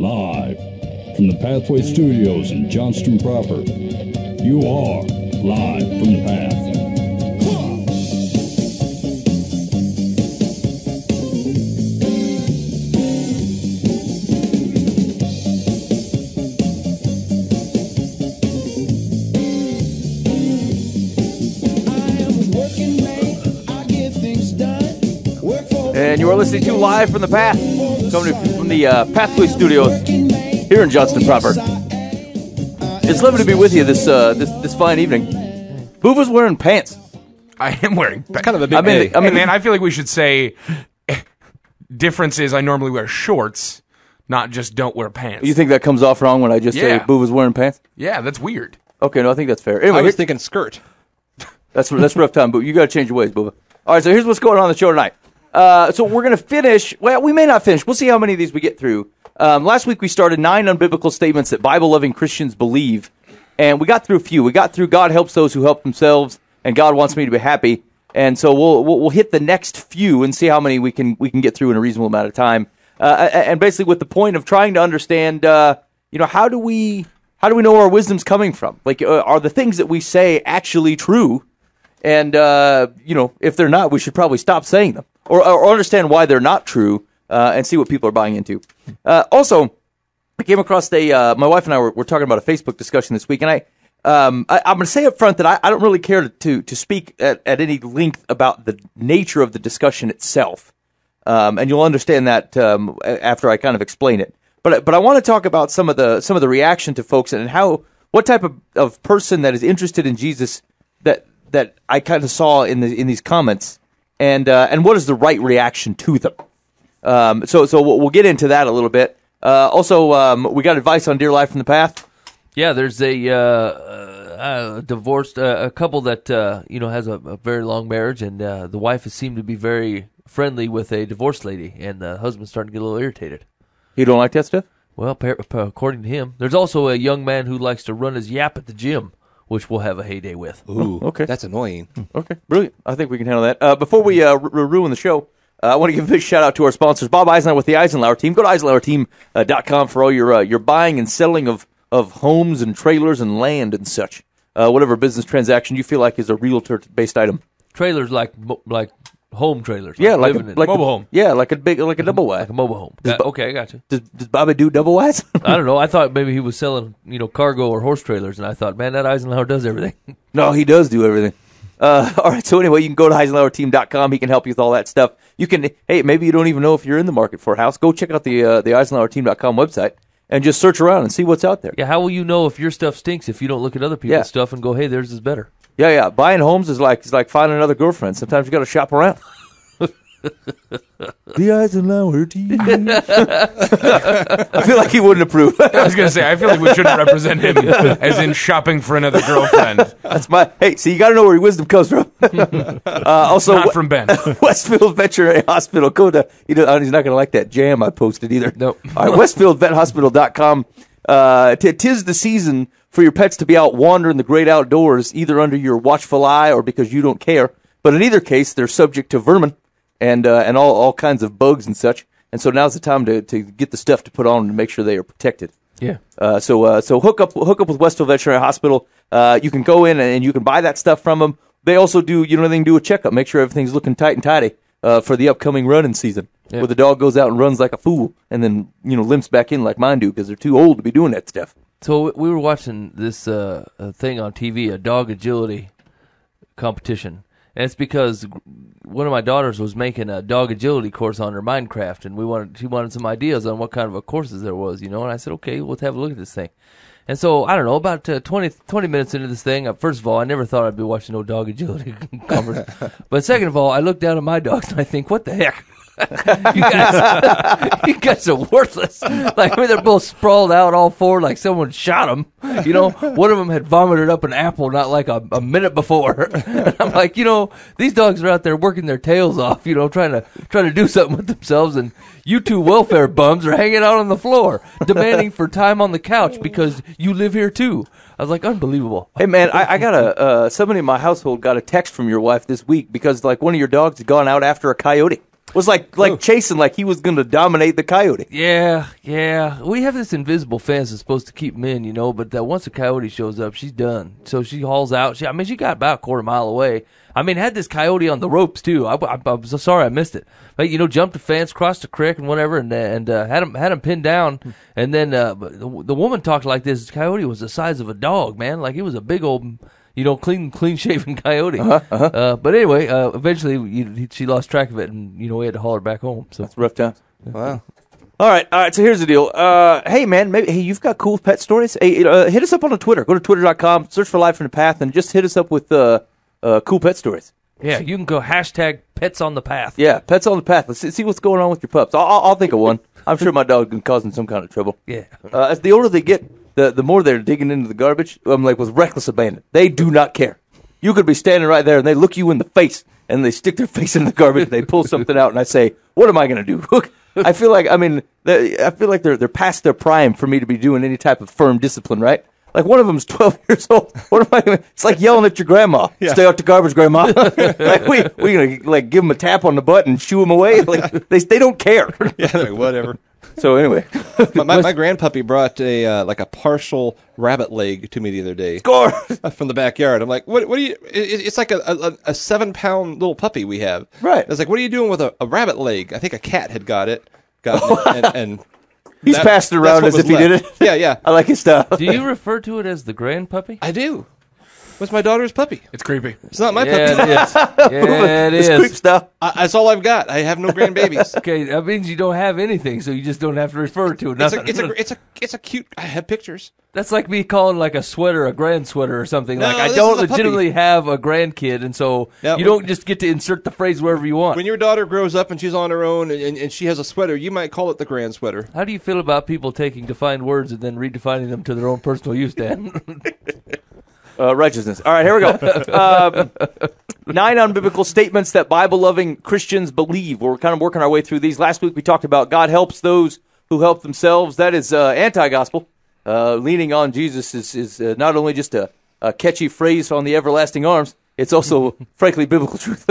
Live from the Pathway Studios in Johnston proper. You are live from the path. And you are listening to Live from the Path, coming from the Pathway Studios here in Johnston proper. It's lovely to be with you this fine evening. Boova's wearing pants. I am wearing pants. Kind of a big man, I feel like we should say difference is I normally wear shorts, not just don't wear pants. You think that comes off wrong when I just say Boova's wearing pants? Yeah, that's weird. Okay, no, I think that's fair. Anyway, I was thinking skirt. That's rough time, but you got to change your ways, Boova. All right, so here's what's going on the show tonight. So we're going to finish. Well, we may not finish. We'll see how many of these we get through. Last week we started 9 unbiblical statements that Bible-loving Christians believe, and we got through a few. We got through God helps those who help themselves, and God wants me to be happy. And so we'll hit the next few and see how many we can get through in a reasonable amount of time. And basically with the point of trying to understand, how do we know where our wisdom's coming from? Like, are the things that we say actually true? And if they're not, we should probably stop saying them. Or understand why they're not true, and see what people are buying into. Also, I came across my wife and I were talking about a Facebook discussion this week, and I'm going to say up front that I don't really care to speak at any length about the nature of the discussion itself, and you'll understand that after I kind of explain it. But I want to talk about some of the reaction to folks and what type of person that is interested in Jesus that I kind of saw in these comments. And what is the right reaction to them? So we'll get into that a little bit. Also, we got advice on Dear Life from the Path. Yeah, there's a divorced a couple that has a very long marriage, and the wife has seemed to be very friendly with a divorced lady, and the husband's starting to get a little irritated. You don't like that stuff? Well, according to him, there's also a young man who likes to run his yap at the gym, which we'll have a heyday with. Ooh, okay. That's annoying. Okay, brilliant. I think we can handle that. Before we ruin the show, I want to give a big shout-out to our sponsors, Bob Eisenhower with the Eisenhower Team. Go to EisenhowerTeam.com for all your buying and selling of homes and trailers and land and such. Whatever business transaction you feel like is a realtor-based item. Trailers like home trailers. Yeah, like mobile home. Yeah, like a double wide. Like a mobile home. Okay, I got you. Does Bobby do double wides? I don't know. I thought maybe he was selling, cargo or horse trailers, and I thought, man, that Eisenhower does everything. No, he does do everything. All right, so anyway, you can go to EisenhowerTeam.com. He can help you with all that stuff. You can, hey, maybe you don't even know if you're in the market for a house. Go check out the EisenhowerTeam.com website and just search around and see what's out there. Yeah, how will you know if your stuff stinks if you don't look at other people's stuff and go, hey, theirs is better? Yeah. Buying homes is like finding another girlfriend. Sometimes you got to shop around. The Eisenhower Team. I feel like he wouldn't approve. I was going to say, I feel like we shouldn't represent him as in shopping for another girlfriend. That's hey, so you got to know where your wisdom comes from. Also, not from Ben. Westfield Veterinary Hospital. Go to, he's not going to like that jam I posted either. Nope. All right, WestfieldVetHospital.com. Tis the season for your pets to be out wandering the great outdoors, either under your watchful eye or because you don't care. But in either case, they're subject to vermin and all kinds of bugs and such. And so now's the time to get the stuff to put on to make sure they are protected. Yeah. So hook up with Westfield Veterinary Hospital. You can go in and you can buy that stuff from them. They also do, they can do a checkup, make sure everything's looking tight and tidy for the upcoming running season. Yeah. Where the dog goes out and runs like a fool and then, limps back in like mine do because they're too old to be doing that stuff. So we were watching this thing on TV, a dog agility competition. And it's because one of my daughters was making a dog agility course on her Minecraft, and she wanted some ideas on what kind of a courses there was, And I said, okay, let's have a look at this thing. And so, I don't know, about 20 minutes into this thing, first of all, I never thought I'd be watching no dog agility conference. But second of all, I look down at my dogs and I think, what the heck? you guys are worthless. Like, they're both sprawled out, all four, like someone shot them. One of them had vomited up an apple not like a minute before. And I'm like, these dogs are out there working their tails off, trying to do something with themselves, and you two welfare bums are hanging out on the floor, demanding for time on the couch because you live here too. I was like, unbelievable. Hey man, I got somebody in my household got a text from your wife this week because like one of your dogs had gone out after a coyote. Was like chasing, like he was going to dominate the coyote. Yeah. We have this invisible fence that's supposed to keep them in, but that once a coyote shows up, she's done. So she hauls out. She got about a quarter mile away. Had this coyote on the ropes too. I'm so sorry I missed it. But jumped the fence, crossed the creek and whatever, and had him pinned down. And then the woman talked like this. This coyote was the size of a dog, man. Like it was a big old, clean shaven coyote. But anyway, eventually she lost track of it, and we had to haul her back home. So That's rough times. Wow. All right. So here's the deal. Hey, man, you've got cool pet stories. Hey, hit us up on the Twitter. Go to twitter.com, search for Life from the Path, and just hit us up with cool pet stories. yeah, you can go #pets on the path. Yeah, pets on the path. Let's see what's going on with your pups. I'll think of one. I'm sure my dog's been causing some kind of trouble. Yeah. As the older they get, the more they're digging into the garbage. I'm like with reckless abandon. They do not care. You could be standing right there and they look you in the face and they stick their face in the garbage. And they pull something out and I say, "What am I going to do?" I feel like they're past their prime for me to be doing any type of firm discipline, right? Like one of them's 12 years old. What am I going to? It's like yelling at your grandma. Yeah. Stay out the garbage, grandma. Like we gonna give them a tap on the butt and shoo them away. Like they don't care. Yeah, like, whatever. So anyway, my grandpuppy brought a partial rabbit leg to me the other day. Score From the backyard. I'm like, what do you? It's like a 7-pound little puppy we have. Right. I was like, what are you doing with a rabbit leg? I think a cat had got it, and he's passed it around as if he did it. Yeah. I like his stuff. Do you refer to it as the grandpuppy? I do. What's my daughter's puppy? It's creepy. It's not my puppy. Yeah, it is. Yeah, it It's is. creep stuff. That's all I've got. I have no grandbabies. Okay, that means you don't have anything, so you just don't have to refer to it. Nothing. It's a cute. I have pictures. That's like me calling like a sweater a grand sweater or something. No, like I this don't is a puppy. legitimately have a grandkid, and so Yeah, you don't just get to insert the phrase wherever you want. When your daughter grows up and she's on her own and she has a sweater, you might call it the grand sweater. How do you feel about people taking defined words and then redefining them to their own personal use, Dan? Righteousness. All right, here we go. 9 unbiblical statements that Bible-loving Christians believe. We're kind of working our way through these. Last week we talked about God helps those who help themselves. That is anti-gospel. Leaning on Jesus is not only just a catchy phrase on the everlasting arms, it's also, frankly, biblical truth.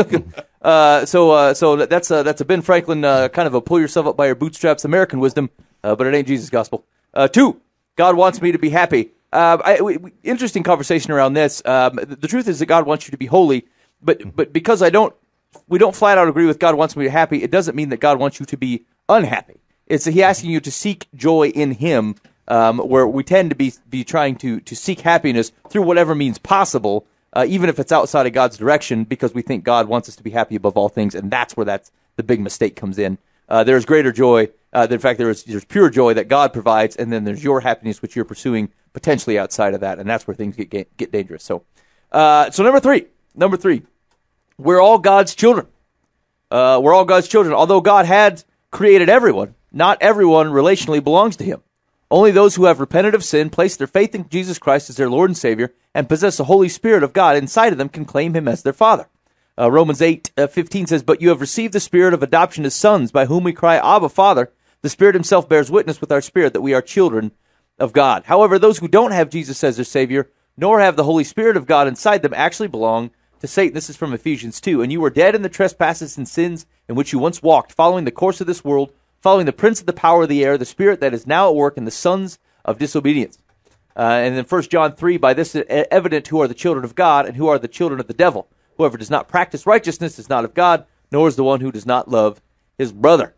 So that's a Ben Franklin kind of a pull yourself up by your bootstraps American wisdom, but it ain't Jesus gospel. 2, God wants me to be happy. Interesting conversation around this. The truth is that God wants you to be holy, but because we don't flat out agree with God wants me to be happy, it doesn't mean that God wants you to be unhappy. It's He asking you to seek joy in Him, where we tend to be trying to seek happiness through whatever means possible, even if it's outside of God's direction, because we think God wants us to be happy above all things, and that's where the big mistake comes in. There's greater joy. In fact, there's pure joy that God provides, and then there's your happiness, which you're pursuing potentially outside of that, and that's where things get dangerous. So number three, we're all God's children. We're all God's children. Although God had created everyone, not everyone relationally belongs to Him. Only those who have repented of sin, placed their faith in Jesus Christ as their Lord and Savior, and possess the Holy Spirit of God inside of them can claim Him as their Father. Romans 8:15 says, "But you have received the Spirit of adoption as sons, by whom we cry, Abba, Father. The Spirit Himself bears witness with our spirit that we are children of God." However, those who don't have Jesus as their Savior, nor have the Holy Spirit of God inside them, actually belong to Satan. This is from Ephesians 2. "And you were dead in the trespasses and sins in which you once walked, following the course of this world, following the prince of the power of the air, the spirit that is now at work in the sons of disobedience." And then 1 John 3, "By this is evident who are the children of God and who are the children of the devil. Whoever does not practice righteousness is not of God, nor is the one who does not love his brother."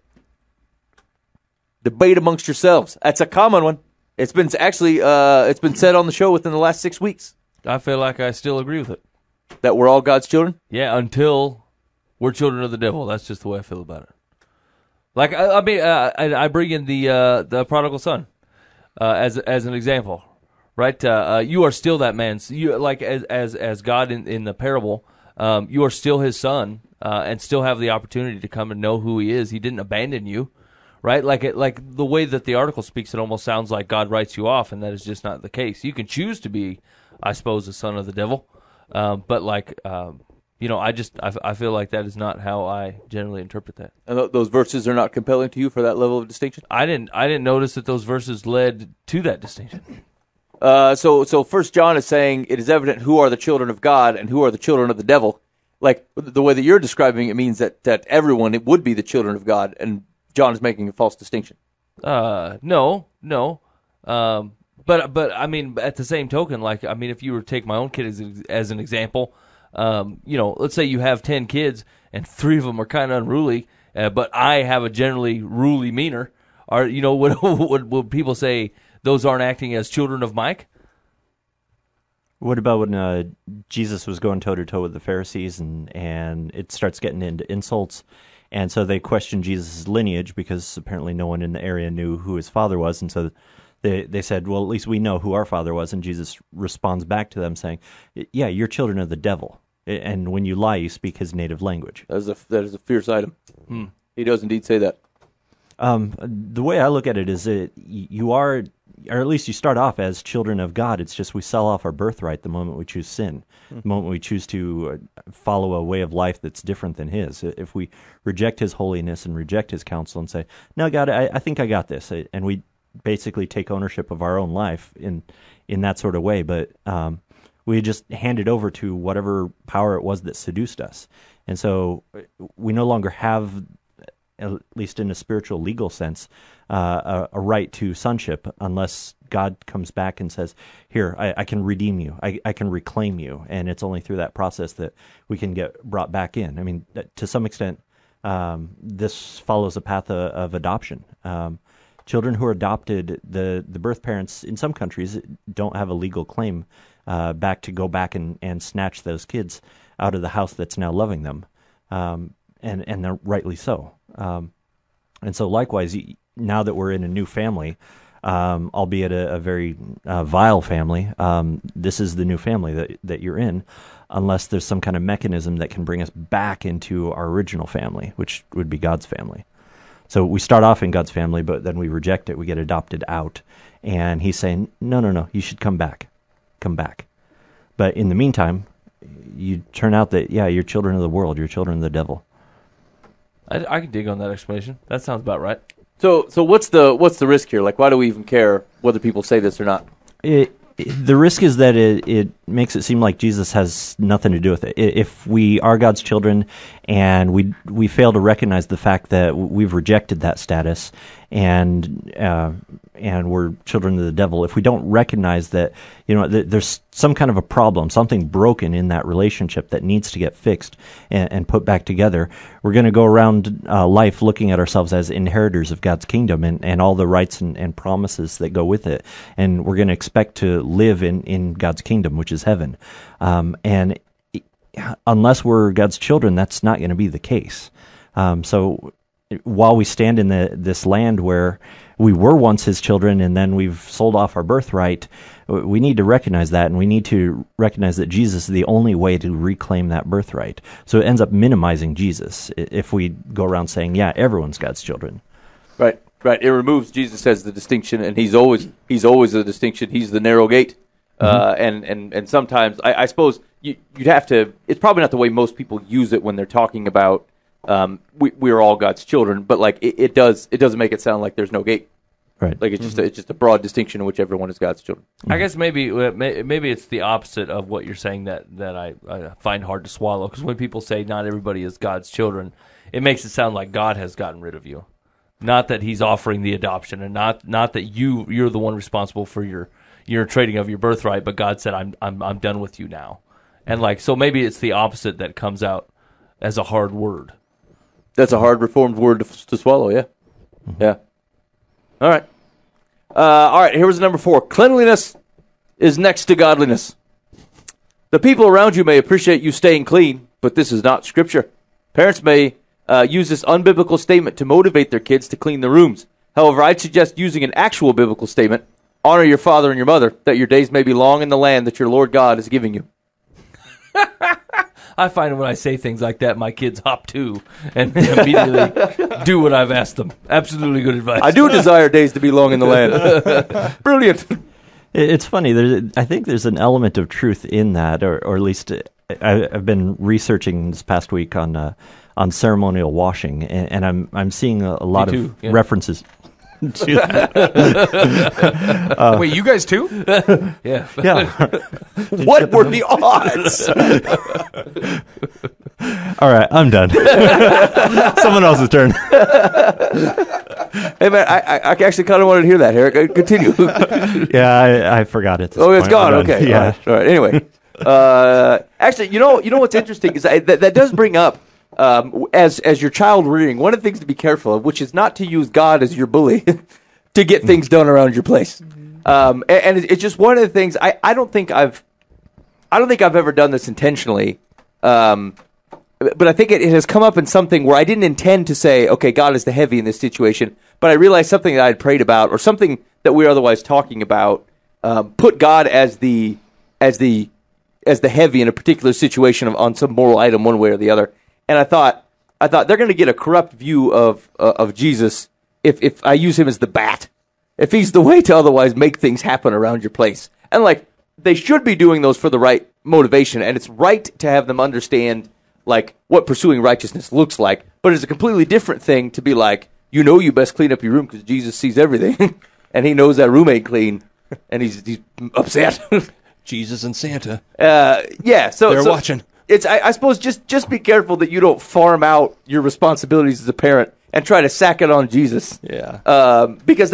Debate amongst yourselves. That's a common one. It's been said on the show within the last 6 weeks I feel like I still agree with it. that we're all God's children. Yeah, until we're children of the devil. That's just the way I feel about it. Like I bring in the prodigal son as an example, right? You are still that man. So you like as God in the parable. You are still His son, and still have the opportunity to come and know who He is. He didn't abandon you, right? Like the way that the article speaks, it almost sounds like God writes you off, and that is just not the case. You can choose to be, I suppose, a son of the devil, but I feel like that is not how I generally interpret that. And those verses are not compelling to you for that level of distinction? I didn't notice that those verses led to that distinction. So 1 John is saying it is evident who are the children of God and who are the children of the devil. like the way that you're describing it means that everyone it would be the children of God, and John is making a false distinction. No. But I mean, at the same token, like, I mean, if you were to take my own kid as an example, let's say you have 10 kids and 3 of them are kind of unruly, but I have a generally ruly demeanor. Would people say those aren't acting as children of Mike? What about when Jesus was going toe-to-toe with the Pharisees and it starts getting into insults? And so they questioned Jesus' lineage because apparently no one in the area knew who his father was. And so they said, well, at least we know who our father was. And Jesus responds back to them saying, yeah, you're children of the devil. And when you lie, you speak his native language. That is a fierce item. He does indeed say that. The way I look at it is that you are, or at least you start off as children of God. It's just we sell off our birthright the moment we choose sin, the moment we choose to follow a way of life that's different than his. If we reject his holiness and reject his counsel and say, no, God, I think I got this, and we basically take ownership of our own life in that sort of way, but we just hand it over to whatever power it was that seduced us. And so we no longer have, at least in a spiritual legal sense, a right to sonship unless God comes back and says, here, I can redeem you, I can reclaim you, and it's only through that process that we can get brought back in. I mean, to some extent, this follows a path of adoption. Children who are adopted, the birth parents in some countries don't have a legal claim back to go back and snatch those kids out of the house that's now loving them, and they're rightly so. And so likewise, now that we're in a new family, albeit a very vile family, this is the new family that you're in, unless there's some kind of mechanism that can bring us back into our original family, which would be God's family. So we start off in God's family, but then we reject it, we get adopted out, and he's saying, no, you should come back. But in the meantime, you turn out that, yeah, you're children of the world, you're children of the devil. I can dig on that explanation. That sounds about right. So what's the risk here? Like, why do we even care whether people say this or not? The risk is that it makes it seem like Jesus has nothing to do with it. If we are God's children and we fail to recognize the fact that we've rejected that status and we're children of the devil, if we don't recognize that, there's some kind of a problem, something broken in that relationship that needs to get fixed and put back together, we're going to go around life looking at ourselves as inheritors of God's kingdom and all the rights and promises that go with it. And we're going to expect to live in God's kingdom, which is heaven. And unless we're God's children, that's not going to be the case. So while we stand in this land where we were once his children and then we've sold off our birthright, we need to recognize that, and we need to recognize that Jesus is the only way to reclaim that birthright. So it ends up minimizing Jesus if we go around saying, yeah, everyone's God's children. Right. It removes Jesus as the distinction, and he's always the distinction. He's the narrow gate. And sometimes I suppose you'd have to. It's probably not the way most people use it when they're talking about we are all God's children, but like it doesn't make it sound like there's no gate. Right. Like it's just a broad distinction in which everyone is God's children. I guess maybe it's the opposite of what you're saying that I find hard to swallow, because when people say not everybody is God's children, it makes it sound like God has gotten rid of you, not that He's offering the adoption, and not that you're the one responsible for your trading of your birthright, but God said I'm done with you now, and like so maybe it's the opposite that comes out as a hard word. That's a hard Reformed word to swallow. Yeah, yeah. All right. Here was number 4. Cleanliness is next to godliness. The people around you may appreciate you staying clean, but this is not Scripture. Parents may use this unbiblical statement to motivate their kids to clean the rooms. However, I'd suggest using an actual biblical statement: honor your father and your mother, that your days may be long in the land that your Lord God is giving you. I find when I say things like that, my kids hop too and immediately do what I've asked them. Absolutely good advice. I do desire days to be long in the land. Brilliant. It's funny. I think there's an element of truth in that, or at least I've been researching this past week on ceremonial washing, and I'm seeing a lot of references. Wait, you guys too? Yeah. Yeah. What were the odds? All right, I'm done. Someone else's turn. Hey man, I actually kind of wanted to hear that, Eric. Continue. Yeah, I forgot it. Oh, it's gone. I'm done. Okay. Yeah. All right. Anyway, actually, you know what's interesting is that does bring up as your child rearing, one of the things to be careful of, which is not to use God as your bully to get things done around your place. And it's just one of the things I don't think I've ever done this intentionally. But I think it has come up in something where I didn't intend to say, okay, God is the heavy in this situation, but I realized something that I had prayed about or something that we were otherwise talking about, put God as the heavy in a particular situation on some moral item one way or the other. And I thought they're going to get a corrupt view of Jesus if I use him as the bat, if he's the way to otherwise make things happen around your place. And like, they should be doing those for the right motivation, and it's right to have them understand like what pursuing righteousness looks like, but it's a completely different thing to be like, you best clean up your room because Jesus sees everything, and he knows that room ain't clean, and he's upset. Jesus and Santa. Yeah, so They're watching. It's I suppose just be careful that you don't farm out your responsibilities as a parent and try to sack it on Jesus. Yeah. Because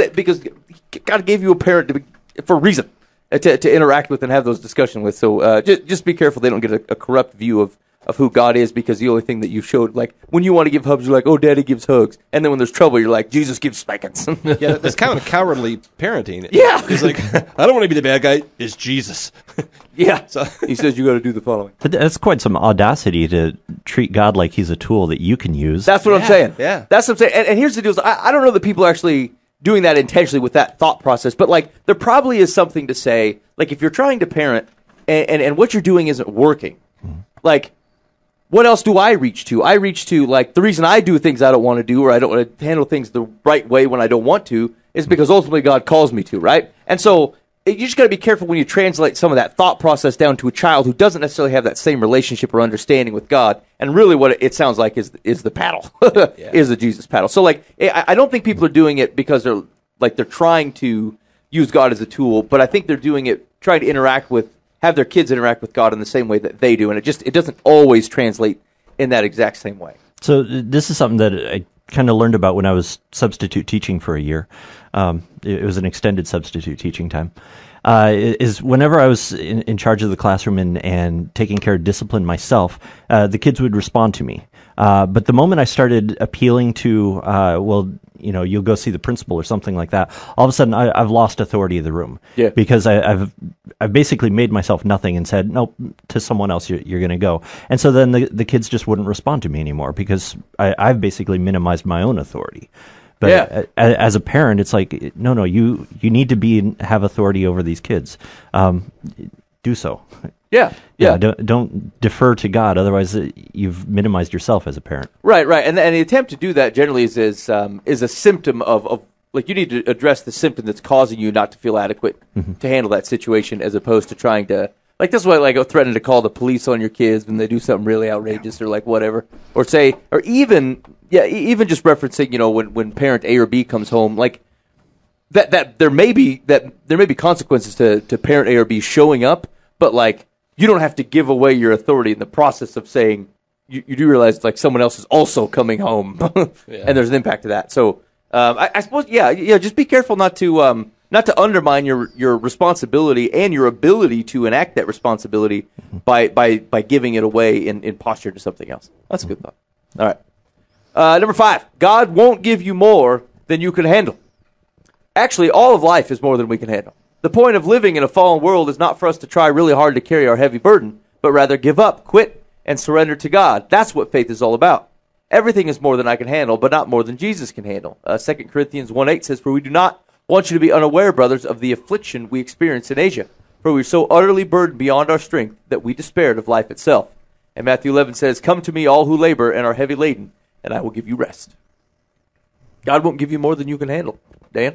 God gave you a parent for a reason to interact with and have those discussions with. So just be careful they don't get a corrupt view of who God is, because the only thing that you showed, like when you want to give hugs, you're like, oh, Daddy gives hugs, and then when there's trouble, you're like, Jesus gives spankings. Yeah, that's kind of cowardly parenting. Yeah. It's like, I don't want to be the bad guy. It's Jesus. Yeah. So He says you got to do the following. But that's quite some audacity to treat God like he's a tool that you can use. That's what I'm saying. yeah. That's what I'm saying. And here's the deal. I don't know that people are actually doing that intentionally with that thought process, but like there probably is something to say, like if you're trying to parent and what you're doing isn't working, like what else do I reach to? I reach to, like, the reason I do things I don't want to do or I don't want to handle things the right way when I don't want to is because ultimately God calls me to, right? And so you just got to be careful when you translate some of that thought process down to a child who doesn't necessarily have that same relationship or understanding with God. And really what it sounds like is the paddle, is the Jesus paddle. So, like, I don't think people are doing it because they're trying to use God as a tool, but I think they're doing it trying to have their kids interact with God in the same way that they do, and it doesn't always translate in that exact same way. So this is something that I kind of learned about when I was substitute teaching for a year. It was an extended substitute teaching time. Is whenever I was in charge of the classroom and taking care of discipline myself, the kids would respond to me. But the moment I started appealing to, you'll go see the principal or something like that, all of a sudden I've lost authority of the room. Yeah. Because I've basically made myself nothing and said, no, to someone else you're going to go. And so then the kids just wouldn't respond to me anymore because I've basically minimized my own authority. But as a parent, it's like, no, you need to have authority over these kids. Do so. Yeah. Don't defer to God, otherwise you've minimized yourself as a parent. Right. And the attempt to do that generally is a symptom of like you need to address the symptom that's causing you not to feel adequate to handle that situation, as opposed to trying to, like, this is why, like, threatening to call the police on your kids when they do something really outrageous or like whatever, or even just referencing, when parent A or B comes home, like that there may be consequences to parent A or B showing up, but like you don't have to give away your authority in the process of saying you do realize like someone else is also coming home, and there's an impact to that. So I suppose just be careful not to undermine your responsibility and your ability to enact that responsibility by giving it away in posture to something else. That's a good thought. All right. Number 5, God won't give you more than you can handle. Actually, all of life is more than we can handle. The point of living in a fallen world is not for us to try really hard to carry our heavy burden, but rather give up, quit, and surrender to God. That's what faith is all about. Everything is more than I can handle, but not more than Jesus can handle. 2 Corinthians 1:8 says, "For we do not want you to be unaware, brothers, of the affliction we experienced in Asia. For we were so utterly burdened beyond our strength that we despaired of life itself." And Matthew 11 says, "Come to me, all who labor and are heavy laden, and I will give you rest." God won't give you more than you can handle. Dan?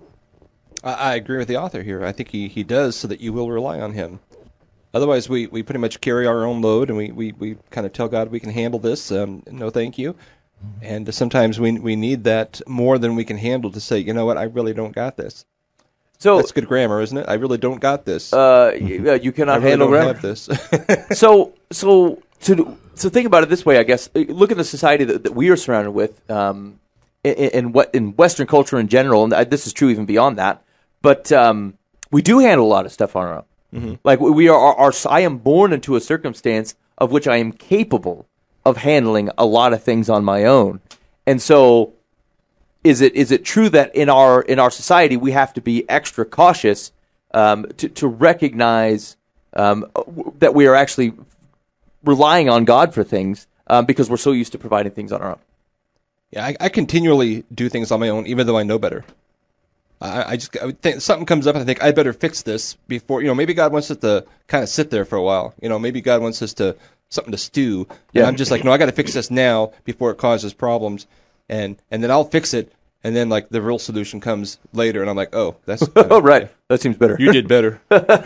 I agree with the author here. I think he does so that you will rely on him. Otherwise, we pretty much carry our own load, and we kind of tell God we can handle this. No, thank you. And sometimes we need that more than we can handle to say, you know what, I really don't got this. So that's good grammar, isn't it? I really don't got this. You cannot I really handle don't grammar. have this. So think about it this way, I guess. Look at the society that we are surrounded with, in Western culture in general, and this is true even beyond that. But we do handle a lot of stuff on our own. Mm-hmm. Like we are. I am born into a circumstance of which I am capable of handling a lot of things on my own, and so. Is it true that in our society we have to be extra cautious to recognize that we are actually relying on God for things because we're so used to providing things on our own? Yeah, I continually do things on my own, even though I know better. I think something comes up and I think I better fix this before, maybe God wants us to kind of sit there for a while. Maybe God wants us to something to stew. Yeah. And I'm just like, no, I got to fix this now before it causes problems. And then I'll fix it, and then like the real solution comes later, and I'm like, oh, that's oh right, that seems better. You did better.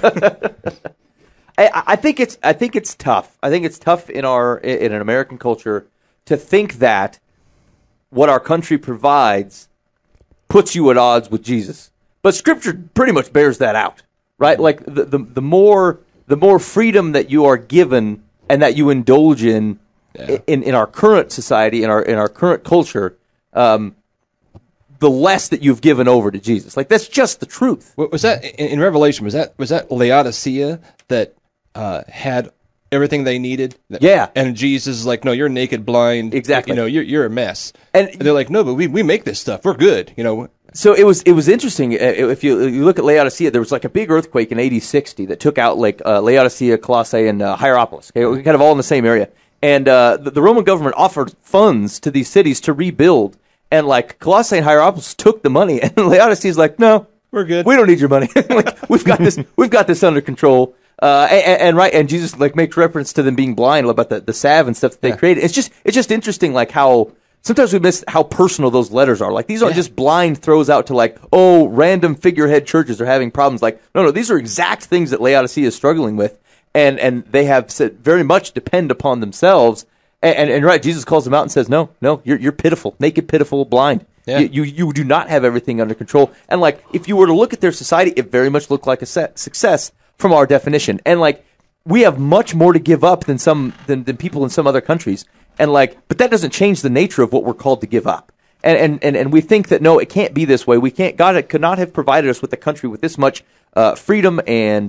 I think it's tough. I think it's tough in an American culture to think that what our country provides puts you at odds with Jesus. But Scripture pretty much bears that out, right? Like the more freedom that you are given and that you indulge in. Yeah. In our current society, in our current culture, the less that you've given over to Jesus. Like that's just the truth. Was that in Revelation? Was that Laodicea that had everything they needed? Yeah. And Jesus is like, no, you're naked, blind. Exactly. You're a mess. And they're like, no, but we make this stuff. We're good. So it was interesting. If you look at Laodicea, there was like a big earthquake in AD 60 that took out like Laodicea, Colossae, and Hierapolis. Okay, kind of all in the same area. And the Roman government offered funds to these cities to rebuild. And like Colossae and Hierapolis took the money, and Laodicea's like, no, we're good. We don't need your money. Like we've got this under control. And Jesus like makes reference to them being blind about the salve and stuff that they created. It's just interesting like how sometimes we miss how personal those letters are. Like these aren't just blind throws out to like, oh, random figurehead churches are having problems. Like no, these are exact things that Laodicea is struggling with. And they have said very much depend upon themselves. And right, Jesus calls them out and says, no, you're pitiful, naked, pitiful, blind. Yeah. You do not have everything under control. And like, if you were to look at their society, it very much looked like a success from our definition. And like, we have much more to give up than people in some other countries. And like, but that doesn't change the nature of what we're called to give up. And we think that no, it can't be this way. God could not have provided us with a country with this much freedom and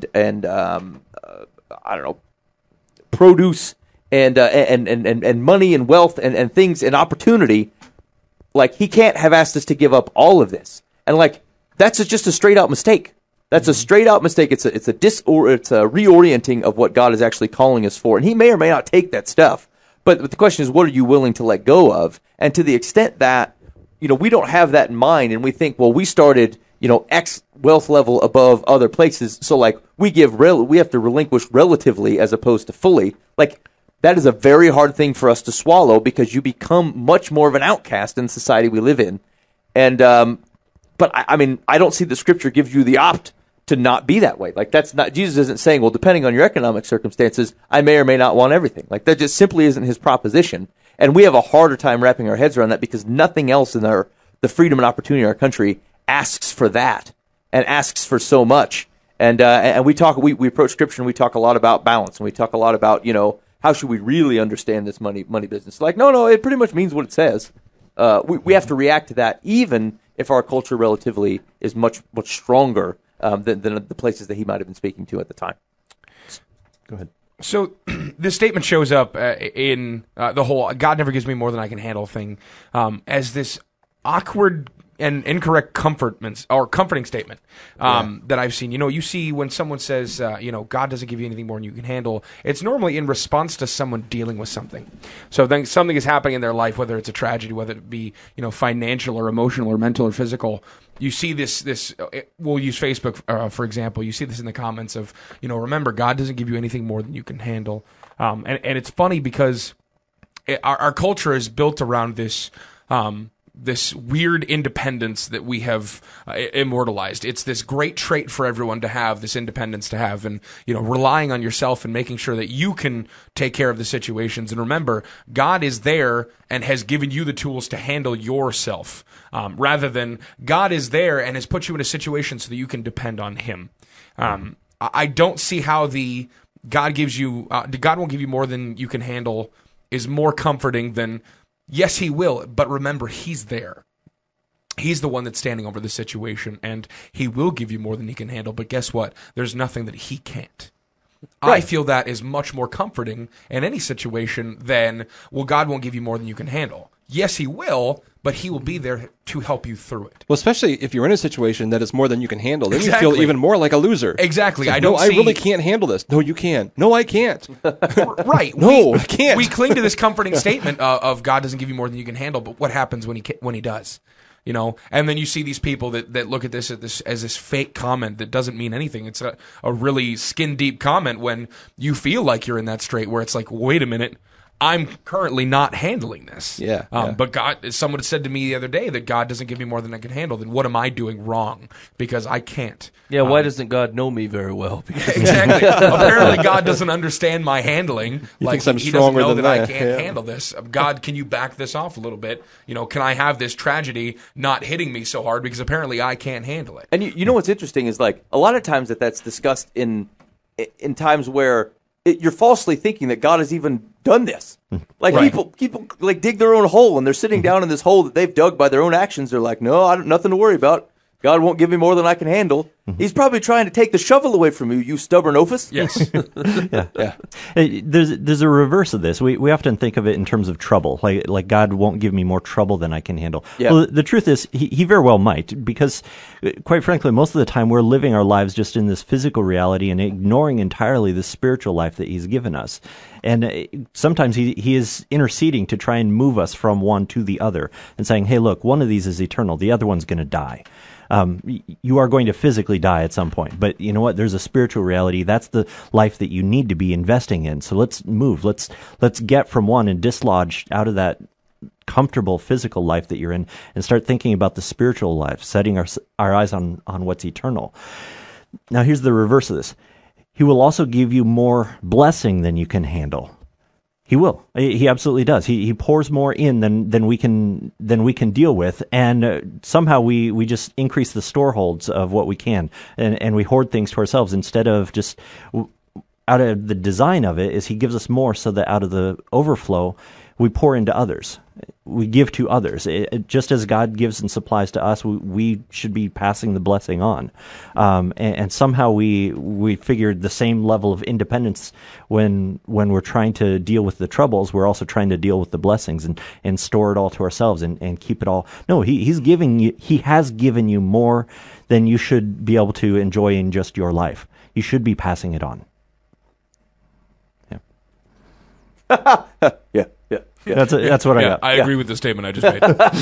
I don't know, produce and money and wealth and things and opportunity. Like he can't have asked us to give up all of this. And like that's just a straight out mistake. That's a straight out mistake. It's a reorienting of what God is actually calling us for. And he may or may not take that stuff. But the question is, what are you willing to let go of? And to the extent that, we don't have that in mind and we think, well, we started, X wealth level above other places. So like we have to relinquish relatively as opposed to fully. Like that is a very hard thing for us to swallow because you become much more of an outcast in the society we live in. And, but I mean, I don't see the Scripture gives you the opt to not be that way. Like that's not, Jesus isn't saying, well, depending on your economic circumstances, I may or may not want everything. Like that just simply isn't his proposition. And we have a harder time wrapping our heads around that because nothing else in the freedom and opportunity in our country asks for that and asks for so much. And we approach Scripture and we talk a lot about balance and we talk a lot about, how should we really understand this money business? Like, no, it pretty much means what it says. We have to react to that even if our culture relatively is much, much stronger than the places that he might have been speaking to at the time. Go ahead. So this statement shows up in the whole "God never gives me more than I can handle" thing as this awkward and incorrect comforting statement that I've seen. You see when someone says, God doesn't give you anything more than you can handle, it's normally in response to someone dealing with something. So then something is happening in their life, whether it's a tragedy, whether it be, financial or emotional or mental or physical. You see this we'll use Facebook, for example. You see this in the comments of, remember, God doesn't give you anything more than you can handle. And it's funny because our culture is built around this, this weird independence that we have immortalized. It's this great trait for everyone to have, this independence to have, and relying on yourself and making sure that you can take care of the situations. And remember, God is there and has given you the tools to handle yourself, rather than God is there and has put you in a situation so that you can depend on Him. I don't see how God won't give you more than you can handle is more comforting than, yes, He will, but remember, He's there. He's the one that's standing over the situation, and He will give you more than He can handle, but guess what? There's nothing that He can't. Right. I feel that is much more comforting in any situation than, well, God won't give you more than you can handle. Yes, He will, but He will be there to help you through it. Well, especially if you're in a situation that is more than you can handle, then Exactly. you feel even more like a loser. Exactly. Like, I really can't handle this. No, you can. No, I can't. Right. No, I can't. We cling to this comforting statement of God doesn't give you more than you can handle, but what happens when He does? And then you see these people that look at this as this fake comment that doesn't mean anything. It's a really skin deep comment when you feel like you're in that strait where it's like, wait a minute, I'm currently not handling this. Yeah. But God, someone said to me the other day that God doesn't give me more than I can handle. Then what am I doing wrong? Because I can't. Yeah, why doesn't God know me very well? Exactly. Apparently, God doesn't understand my handling. He like thinks I'm He doesn't stronger know than that I that. can't Yeah. handle this. God, can you back this off a little bit? Can I have this tragedy not hitting me so hard because apparently I can't handle it? And you know what's interesting is like a lot of times that's discussed in times where you're falsely thinking that God has even done this. Like Right. people like dig their own hole and they're sitting down in this hole that they've dug by their own actions. They're like, no, nothing to worry about. God won't give me more than I can handle. He's probably trying to take the shovel away from you, you stubborn oafus. Yes. There's a reverse of this. We often think of it in terms of trouble, like God won't give me more trouble than I can handle. Yeah. Well, the truth is, he very well might, because quite frankly, most of the time we're living our lives just in this physical reality and ignoring entirely the spiritual life that He's given us. And sometimes he is interceding to try and move us from one to the other and saying, hey, look, one of these is eternal. The other one's going to die. You are going to physically die at some point, but you know what? There's a spiritual reality. That's the life that you need to be investing in. So let's move. Let's get from one and dislodge out of that comfortable physical life that you're in and start thinking about the spiritual life, setting our eyes on what's eternal. Now, here's the reverse of this. He will also give you more blessing than you can handle. He will. He absolutely does. He pours more in than we can deal with, and somehow we just increase the storeholds of what we can, and we hoard things to ourselves instead of just out of the design of it is He gives us more so that out of the overflow we pour into others. We give to others. Just as God gives and supplies to us, we should be passing the blessing on. And somehow we figured the same level of independence when we're trying to deal with the troubles, we're also trying to deal with the blessings and store it all to ourselves and keep it all. No, He has given you more than you should be able to enjoy in just your life. You should be passing it on. Yeah. That's what I got. I agree with the statement I just made.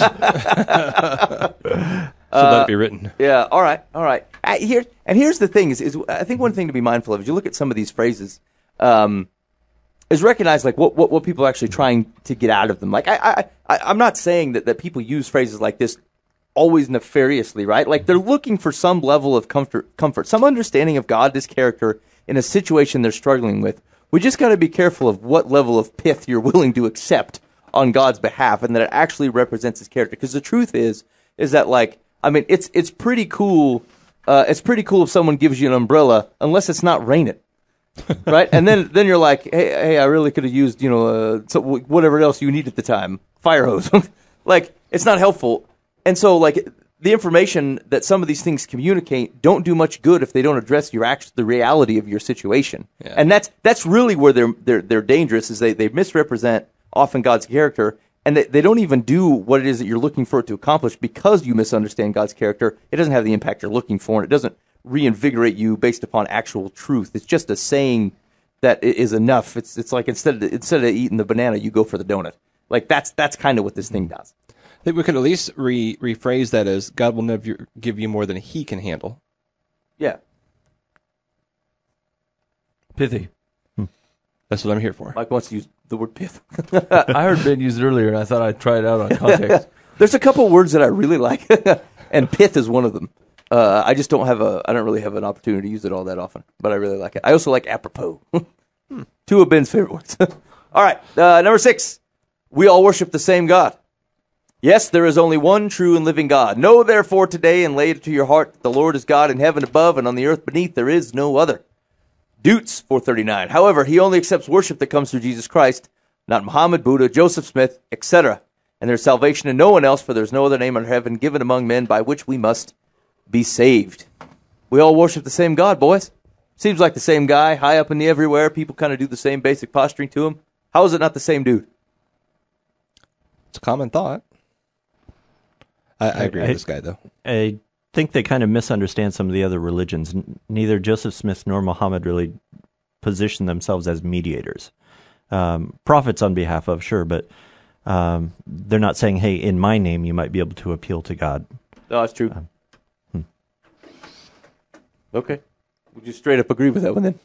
So let it be written. Yeah. All right. Here's the thing is I think one thing to be mindful of is you look at some of these phrases, is recognize like what people are actually trying to get out of them. Like I'm not saying that people use phrases like this always nefariously, right? Like they're looking for some level of comfort, some understanding of God, His character in a situation they're struggling with. We just got to be careful of what level of pith you're willing to accept on God's behalf, and that it actually represents His character. Because the truth is that like, I mean, it's pretty cool. It's pretty cool if someone gives you an umbrella, unless it's not raining, right? And then you're like, hey, I really could have used whatever else you need at the time, fire hose. Like it's not helpful, and so like the information that some of these things communicate don't do much good if they don't address the reality of your situation. Yeah. And that's really where they're dangerous, is they misrepresent often God's character, and they don't even do what it is that you're looking for it to accomplish because you misunderstand God's character. It doesn't have the impact you're looking for, and it doesn't reinvigorate you based upon actual truth. It's just a saying that is enough. It's like instead of eating the banana, you go for the donut. Like that's kind of what this thing does. I think we could at least rephrase that as God will never give you more than He can handle. Yeah. Pithy. That's what I'm here for. Mike wants to use the word pith. I heard Ben use it earlier, and I thought I'd try it out on context. There's a couple words that I really like, and pith is one of them. I just don't really have an opportunity to use it all that often, but I really like it. I also like apropos. Two of Ben's favorite words. All right, number 6. We all worship the same God. Yes, there is only one true and living God. Know therefore today and lay it to your heart that the Lord is God in heaven above and on the earth beneath. There is no other. Dutes 439. However, he only accepts worship that comes through Jesus Christ, not Muhammad, Buddha, Joseph Smith, etc. And there is salvation in no one else, for there is no other name under heaven given among men by which we must be saved. We all worship the same God, boys. Seems like the same guy, high up in the everywhere. People kind of do the same basic posturing to him. How is it not the same dude? It's a common thought. I agree with this guy, though. I think they kind of misunderstand some of the other religions. Neither Joseph Smith nor Muhammad really position themselves as mediators. Prophets on behalf of, sure, but they're not saying, hey, in my name you might be able to appeal to God. No, that's true. Okay. Would you straight up agree with that one then?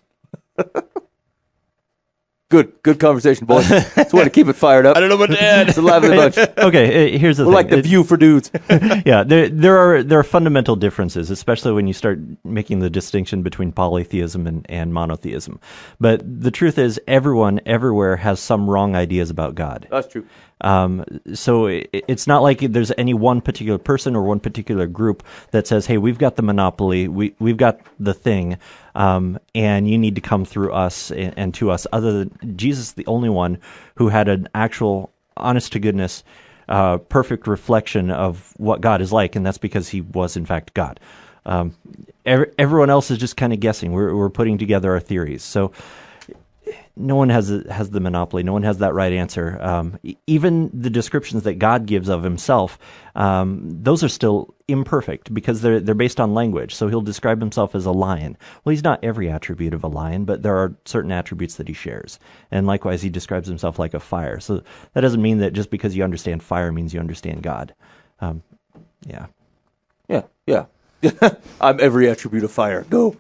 Good conversation, boys. Just want to keep it fired up. I don't know about that. It's a lively bunch. Okay, here's the We're thing. like the View for dudes. Yeah, there are fundamental differences, especially when you start making the distinction between polytheism and monotheism. But the truth is, everyone everywhere has some wrong ideas about God. That's true. So it's not like there's any one particular person or one particular group that says, hey, we've got the monopoly, we've got the thing, and you need to come through us and to us. Other than Jesus, the only one who had an actual, honest-to-goodness, perfect reflection of what God is like, and that's because he was, in fact, God. Everyone else is just kind of guessing. We're putting together our theories. So no one has the monopoly. No one has that right answer. Even the descriptions that God gives of himself, those are still imperfect because they're based on language. So he'll describe himself as a lion. Well, he's not every attribute of a lion, but there are certain attributes that he shares. And likewise, he describes himself like a fire. So that doesn't mean that just because you understand fire means you understand God. Yeah. Yeah. I'm every attribute of fire. Go.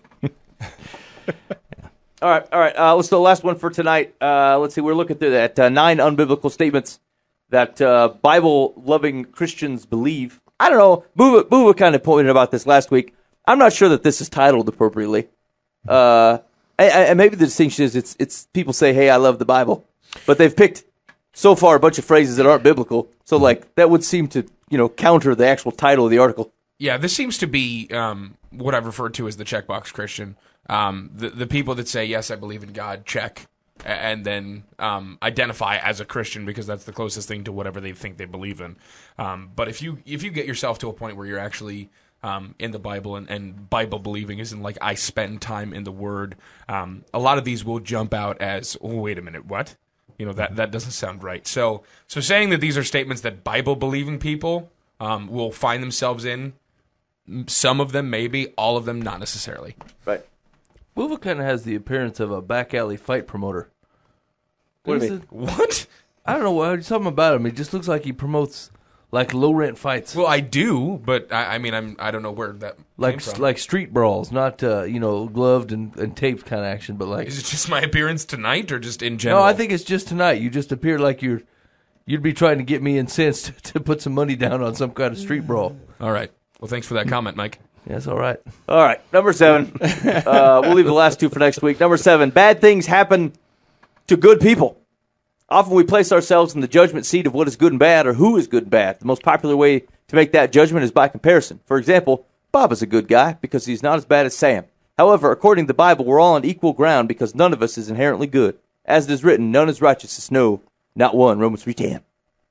All right. Let's do the last one for tonight. Let's see. We're looking through that 9 unbiblical statements that Bible-loving Christians believe. I don't know. Boo kind of pointed about this last week. I'm not sure that this is titled appropriately. And maybe the distinction is it's people say, "Hey, I love the Bible," but they've picked so far a bunch of phrases that aren't biblical. So like that would seem to counter the actual title of the article. Yeah, this seems to be what I've referred to as the checkbox Christian. The people that say, yes, I believe in God, check, and then identify as a Christian because that's the closest thing to whatever they think they believe in. But if you get yourself to a point where you're actually in the Bible and Bible believing isn't like I spend time in the Word, a lot of these will jump out as, oh, wait a minute, what? That doesn't sound right. So saying that these are statements that Bible believing people will find themselves in, some of them maybe, all of them not necessarily. Right. Bubba kind of has the appearance of a back alley fight promoter. What do you mean? What? I don't know. Something about him. He just looks like he promotes like low rent fights. Well, I do, but I don't know where that came from. Like street brawls, not gloved and taped kind of action, but like. Is it just my appearance tonight, or just in general? No, I think it's just tonight. You just appear like you'd be trying to get me incensed to put some money down on some kind of street brawl. All right. Well, thanks for that comment, Mike. Yeah, that's all right. All right, number 7. We'll leave the last 2 for next week. Number 7, bad things happen to good people. Often we place ourselves in the judgment seat of what is good and bad or who is good and bad. The most popular way to make that judgment is by comparison. For example, Bob is a good guy because he's not as bad as Sam. However, according to the Bible, we're all on equal ground because none of us is inherently good. As it is written, none is righteous, no, not one. Romans 3:10.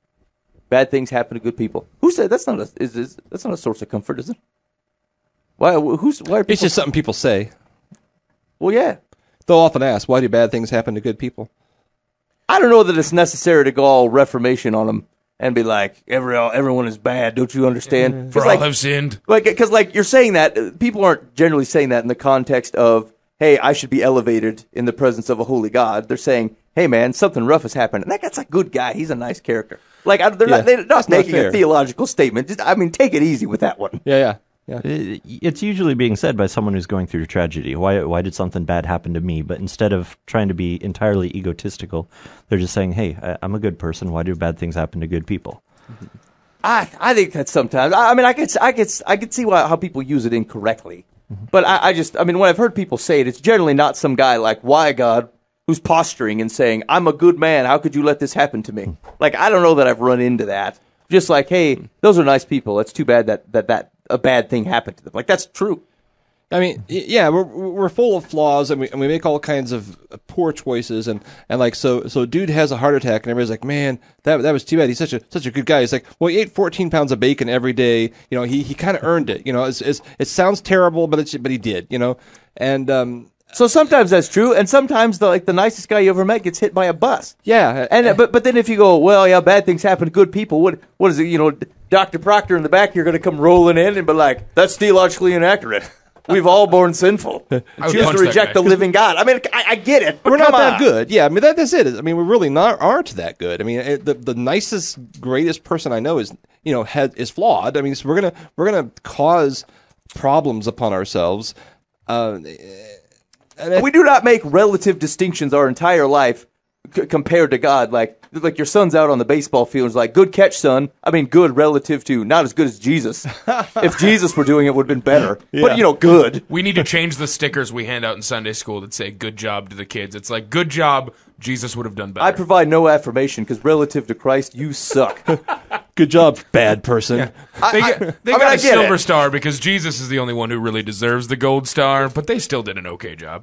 Bad things happen to good people. Who said that's not a source of comfort, is it? Why are people? It's just something people say. Well, yeah. They'll often ask, why do bad things happen to good people? I don't know that it's necessary to go all Reformation on them and be like, everyone is bad. Don't you understand? For all have sinned. Because you're saying that, people aren't generally saying that in the context of, hey, I should be elevated in the presence of a holy God. They're saying, hey, man, something rough has happened. And that guy's a good guy. He's a nice character. They're not making a theological statement. Just, take it easy with that one. Yeah. It's usually being said by someone who's going through tragedy. Why did something bad happen to me? But instead of trying to be entirely egotistical, they're just saying, hey, I'm a good person. Why do bad things happen to good people? I think that sometimes. I mean, I could see how people use it incorrectly. But I mean, when I've heard people say it, it's generally not some guy like, why God, who's posturing and saying, I'm a good man, how could you let this happen to me? Like, I don't know that I've run into that. Just like, hey, those are nice people. It's too bad that a bad thing happened to them. Like, that's true. I mean, yeah, we're full of flaws, and we make all kinds of poor choices, and like so dude has a heart attack, and everybody's like, man, that was too bad. He's such a good guy. He's like, well, he ate 14 pounds of bacon every day. You know, he kind of earned it. You know, it sounds terrible, but he did. You know, and so sometimes that's true, and sometimes the nicest guy you ever met gets hit by a bus. Yeah, and but then if you go, well, yeah, bad things happen to good people. What is it? You know, Dr. Proctor in the back, you're going to come rolling in and be like, that's theologically inaccurate. We've all born sinful. Choose to reject the living God. I mean, I get it. But we're not that good. Yeah, I mean that's it. I mean, we really aren't that good. I mean, the nicest, greatest person I know is is flawed. I mean, so we're gonna cause problems upon ourselves. And we do not make relative distinctions our entire life compared to God. Like your son's out on the baseball field and is like, good catch, son. I mean, good relative to not as good as Jesus. If Jesus were doing it, would have been better. Yeah. But, good. We need to change the stickers we hand out in Sunday school that say good job to the kids. It's like, good job, Jesus would have done better. I provide no affirmation because relative to Christ, you suck. Good job, bad person. Yeah. They got a silver star because Jesus is the only one who really deserves the gold star, but they still did an okay job.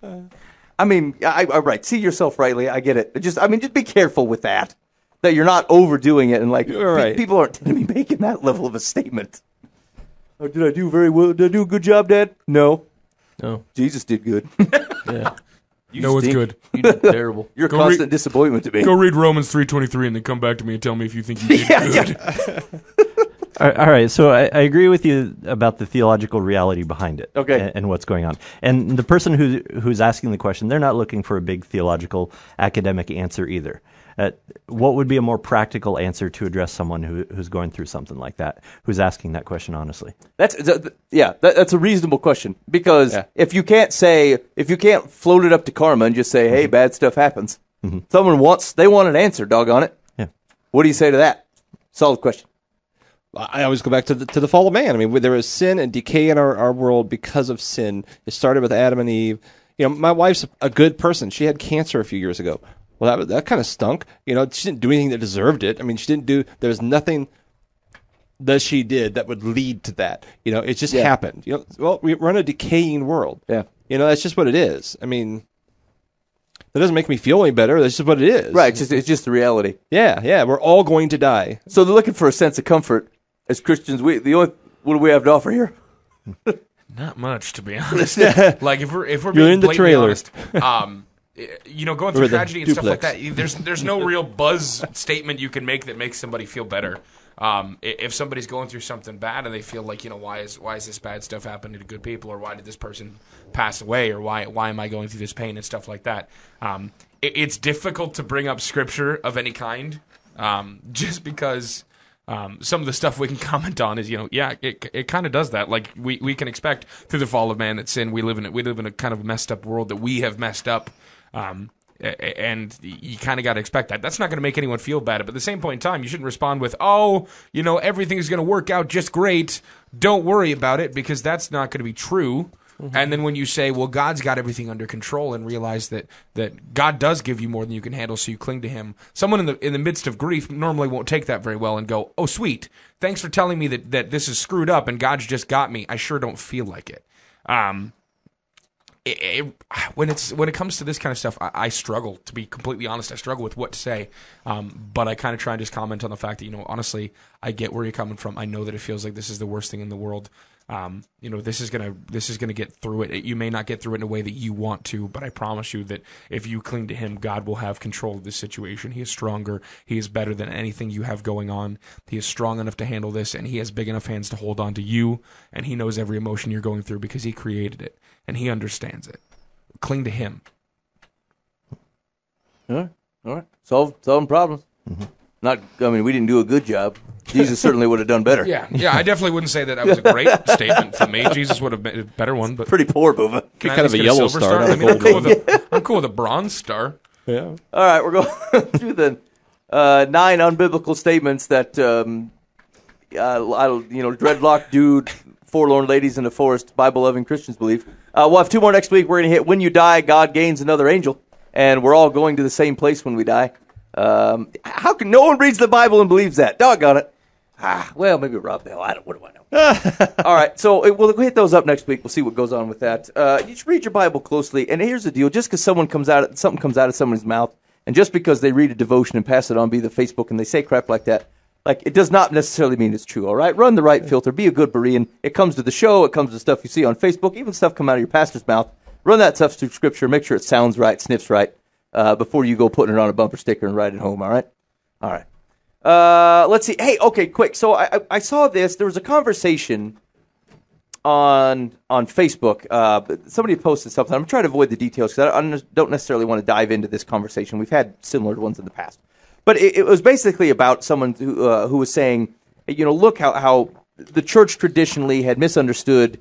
I mean, right. See yourself rightly. I get it. Just be careful with that. That you're not overdoing it, and people aren't going to be making that level of a statement. Oh, did I do very well? Did I do a good job, Dad? No. Jesus did good. Yeah. It's good. You did terrible. You're a constant disappointment to me. Go read Romans 3:23 and then come back to me and tell me if you think you did good. Yeah. All right, so I agree with you about the theological reality behind it, okay, and what's going on. And the person who's asking the question, they're not looking for a big theological academic answer either. What would be a more practical answer to address someone who's going through something like that, who's asking that question honestly? That's a reasonable question, because if you can't float it up to karma and just say, hey, bad stuff happens, they want an answer, doggone it. Yeah. What do you say to that? Solid question. I always go back to the fall of man. I mean, there is sin and decay in our world because of sin. It started with Adam and Eve. My wife's a good person. She had cancer a few years ago. Well, that kind of stunk. She didn't do anything that deserved it. I mean, there was nothing that she did that would lead to that. It just happened. Well, we're in a decaying world. Yeah. That's just what it is. I mean, that doesn't make me feel any better. That's just what it is. Right. It's just the reality. Yeah. We're all going to die. So they're looking for a sense of comfort. As Christians, what do we have to offer here? Not much, to be honest. Like if we're being in the trailer. Honest, going through tragedy and stuff like that, there's no real buzz statement you can make that makes somebody feel better. If somebody's going through something bad and they feel like, why is this bad stuff happening to good people, or why did this person pass away, or why am I going through this pain and stuff like that? It's difficult to bring up scripture of any kind, just because. Some of the stuff we can comment on is, it kind of does that. Like we can expect through the fall of man that sin, we live in a kind of messed up world that we have messed up. And you kind of got to expect that. That's not going to make anyone feel bad. But at the same point in time, you shouldn't respond with, everything is going to work out just great. Don't worry about it, because that's not going to be true. Mm-hmm. And then when you say, well, God's got everything under control, and realize that God does give you more than you can handle, so you cling to him. Someone in the midst of grief normally won't take that very well and go, oh, sweet, thanks for telling me that this is screwed up and God's just got me. I sure don't feel like it. When it comes to this kind of stuff, I struggle, to be completely honest. I struggle with what to say, but I kind of try and just comment on the fact that, honestly, I get where you're coming from. I know that it feels like this is the worst thing in the world. This is gonna get through it. You may not get through it in a way that you want to, but I promise you that if you cling to him, God will have control of this situation. He is stronger. He is better than anything you have going on. He is strong enough to handle this, and he has big enough hands to hold on to you, and he knows every emotion you're going through because he created it, and he understands it. Cling to him. All right. Solving problems. Mm-hmm. We didn't do a good job. Jesus certainly would have done better. Yeah, I definitely wouldn't say that was a great statement from me. Jesus would have been a better one, but pretty poor, Bova. Kind of a yellow star. I'm cool with a bronze star. Yeah. All right, we're going through the 9 unbiblical statements that dreadlock dude, forlorn ladies in the forest, Bible-loving Christians believe. We'll have 2 more next week. We're going to hit When You Die, God Gains Another Angel. And we're all going to the same place when we die. How can no one reads the Bible and believes that? Doggone it. Well, maybe Rob Bell. What do I know? All right, so we'll hit those up next week. We'll see what goes on with that. You should read your Bible closely. And here's the deal: just because something comes out of someone's mouth, and just because they read a devotion and pass it on, be the Facebook, and they say crap like that, like it does not necessarily mean it's true. All right, run the right filter. Be a good Berean. It comes to the show. It comes to stuff you see on Facebook. Even stuff come out of your pastor's mouth. Run that stuff through Scripture. Make sure it sounds right, sniffs right, before you go putting it on a bumper sticker and ride it home. All right. All right. Let's see. Hey, okay, quick. So I saw this. There was a conversation on Facebook. Somebody posted something. I'm trying to avoid the details because I don't necessarily want to dive into this conversation. We've had similar ones in the past. But it was basically about someone who was saying, look how the church traditionally had misunderstood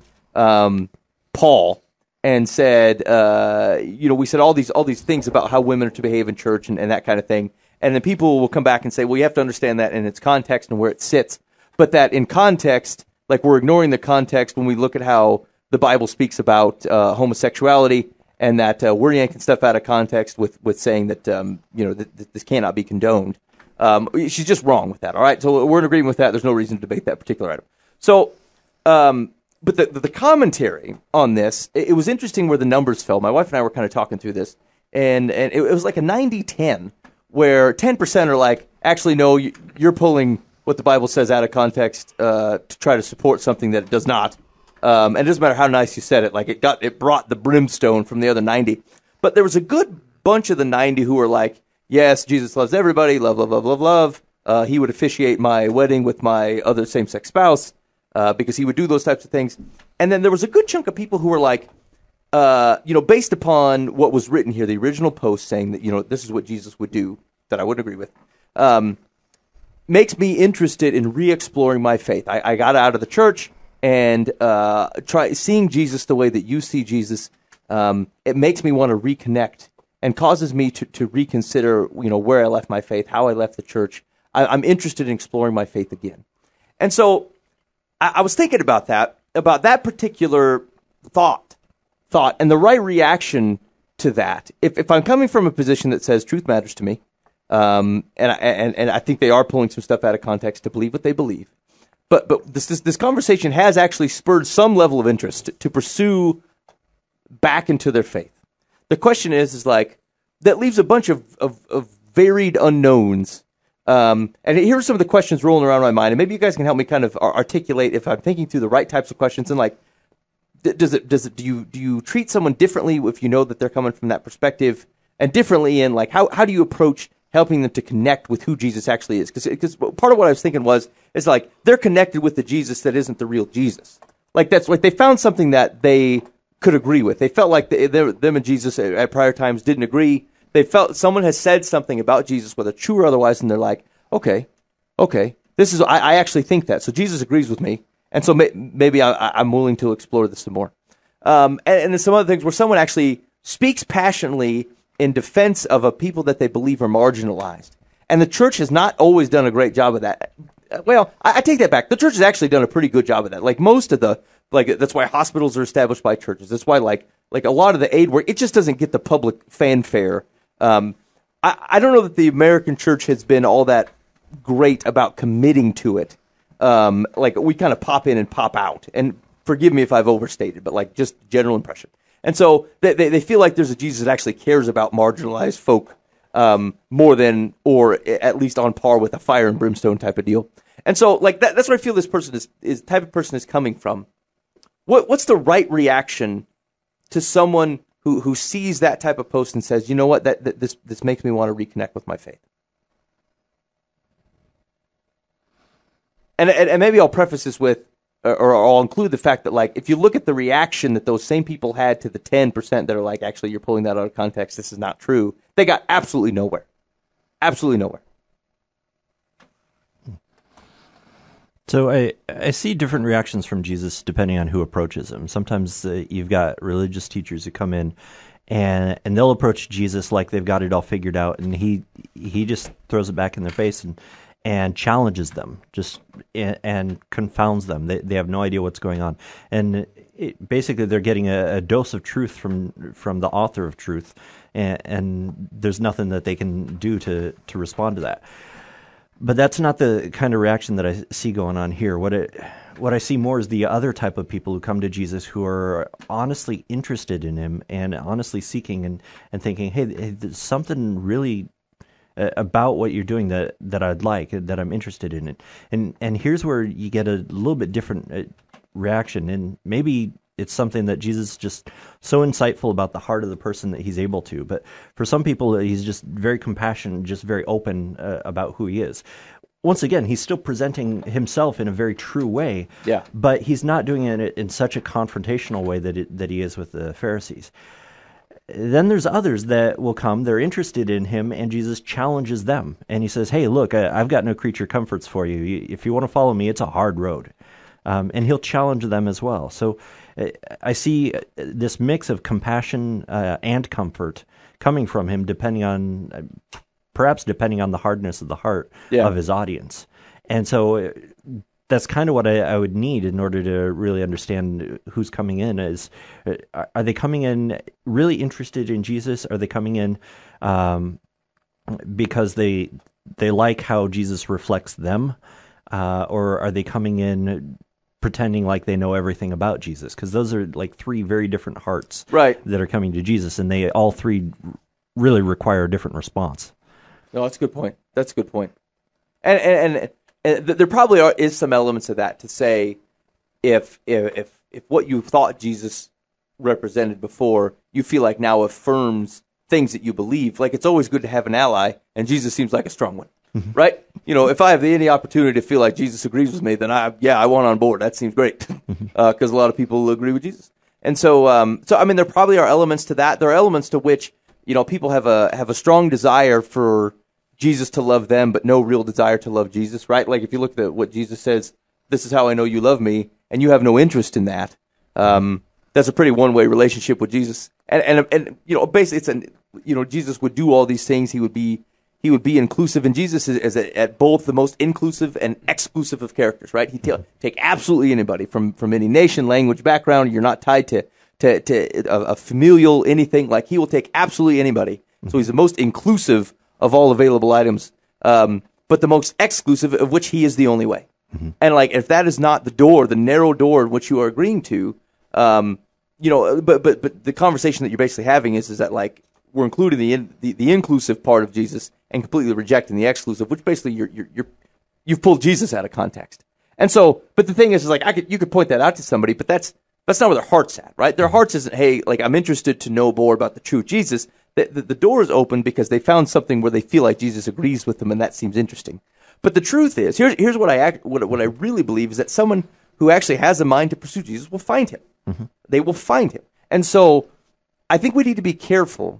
Paul and said, we said all these things about how women are to behave in church and that kind of thing. And then people will come back and say, well, you have to understand that in its context and where it sits. But that in context, like we're ignoring the context when we look at how the Bible speaks about homosexuality, and that we're yanking stuff out of context with saying that, that this cannot be condoned. She's just wrong with that, all right? So we're in agreement with that. There's no reason to debate that particular item. So, but the commentary on this, it was interesting where the numbers fell. My wife and I were kind of talking through this, and it was like a 90-10. Where 10% are like, actually, no, you're pulling what the Bible says out of context to try to support something that it does not. And it doesn't matter how nice you said it. Like it brought the brimstone from the other 90. But there was a good bunch of the 90 who were like, yes, Jesus loves everybody, love, love, love, love, love. He would officiate my wedding with my other same-sex spouse because he would do those types of things. And then there was a good chunk of people who were like, based upon what was written here, the original post saying that, this is what Jesus would do, that I would agree with, makes me interested in re-exploring my faith. I got out of the church and try seeing Jesus the way that you see Jesus. It makes me want to reconnect and causes me to reconsider, where I left my faith, how I left the church. I'm interested in exploring my faith again. And so I was thinking about that particular thought, and the right reaction to that. If I'm coming from a position that says truth matters to me, and I think they are pulling some stuff out of context to believe what they believe, but this conversation has actually spurred some level of interest to pursue back into their faith. The question is like that leaves a bunch of varied unknowns. And here are some of the questions rolling around my mind, and maybe you guys can help me kind of articulate if I'm thinking through the right types of questions and like. Do you treat someone differently if you know that they're coming from that perspective, and differently in like how do you approach helping them to connect with who Jesus actually is? Because part of what I was thinking is like they're connected with the Jesus that isn't the real Jesus. Like that's like they found something that they could agree with. They felt like them and Jesus at prior times didn't agree. They felt someone has said something about Jesus, whether true or otherwise, and they're like, okay, this is I actually think that. So Jesus agrees with me. And so maybe I'm willing to explore this some more. And then some other things where someone actually speaks passionately in defense of a people that they believe are marginalized. And the church has not always done a great job of that. Well, I take that back. The church has actually done a pretty good job of that. Like most of that's why hospitals are established by churches. That's why like a lot of the aid work, it just doesn't get the public fanfare. I don't know that the American church has been all that great about committing to it. Like we kind of pop in and pop out, and forgive me if I've overstated, but like just general impression. And so they feel like there's a Jesus that actually cares about marginalized folk more than, or at least on par with a fire and brimstone type of deal. And so like that's where I feel this person is type of person is coming from. What's the right reaction to someone who sees that type of post and says, you know what, this makes me want to reconnect with my faith? And maybe I'll preface this with, or I'll include the fact that, like, if you look at the reaction that those same people had to the 10% that are like, actually, you're pulling that out of context, this is not true, they got absolutely nowhere. Absolutely nowhere. So I see different reactions from Jesus depending on who approaches him. Sometimes you've got religious teachers who come in and they'll approach Jesus like they've got it all figured out, and he just throws it back in their face. and challenges them, and confounds them. They have no idea what's going on, and basically they're getting a dose of truth from the author of truth, and there's nothing that they can do to respond to that. But that's not the kind of reaction that I see going on here. What I see more is the other type of people who come to Jesus who are honestly interested in him and honestly seeking and thinking, hey, there's something really about what you're doing that I'd like, that I'm interested in it. And here's where you get a little bit different reaction. And maybe it's something that Jesus is just so insightful about the heart of the person that he's able to. But for some people, he's just very compassionate, just very open about who he is. Once again, he's still presenting himself in a very true way, but he's not doing it in such a confrontational way that he is with the Pharisees. Then there's others that will come, they're interested in him, and Jesus challenges them. And he says, hey, look, I've got no creature comforts for you. If you want to follow me, it's a hard road. And he'll challenge them as well. So I see this mix of compassion and comfort coming from him, perhaps depending on the hardness of the heart of his audience. And so that's kind of what I would need in order to really understand who's coming in. Are they coming in really interested in Jesus? Are they coming in because they like how Jesus reflects them? Or are they coming in pretending like they know everything about Jesus? Because those are like three very different hearts that are coming to Jesus, and they all three really require a different response. No, that's a good point. That's a good point. And there probably is some elements of that to say if what you thought Jesus represented before, you feel like now affirms things that you believe. Like, it's always good to have an ally, and Jesus seems like a strong one, right? If I have any opportunity to feel like Jesus agrees with me, then I want on board. That seems great because a lot of people agree with Jesus. And so I mean, there probably are elements to that. There are elements to which people have a strong desire for Jesus to love them, but no real desire to love Jesus, right? Like, if you look at what Jesus says, this is how I know you love me, and you have no interest in that, that's a pretty one-way relationship with Jesus. And basically, Jesus would do all these things. He would be inclusive, and Jesus is at both the most inclusive and exclusive of characters, right? He'd take absolutely anybody from any nation, language, background. You're not tied to a familial anything. Like, he will take absolutely anybody. So he's the most inclusive of all available items, but the most exclusive, of which he is the only way. And like, if that is not the narrow door in which you are agreeing to, but the conversation that you're basically having is that, like, we're including the inclusive part of Jesus and completely rejecting the exclusive, which basically you've pulled Jesus out of context. And so, but the thing is like, you could point that out to somebody, but that's not where their heart's at, right? Their hearts isn't, hey, like, I'm interested to know more about the true Jesus. The door is open because they found something where they feel like Jesus agrees with them, and that seems interesting. But the truth is, here's what I really believe is that someone who actually has a mind to pursue Jesus will find him. They will find him. And so I think we need to be careful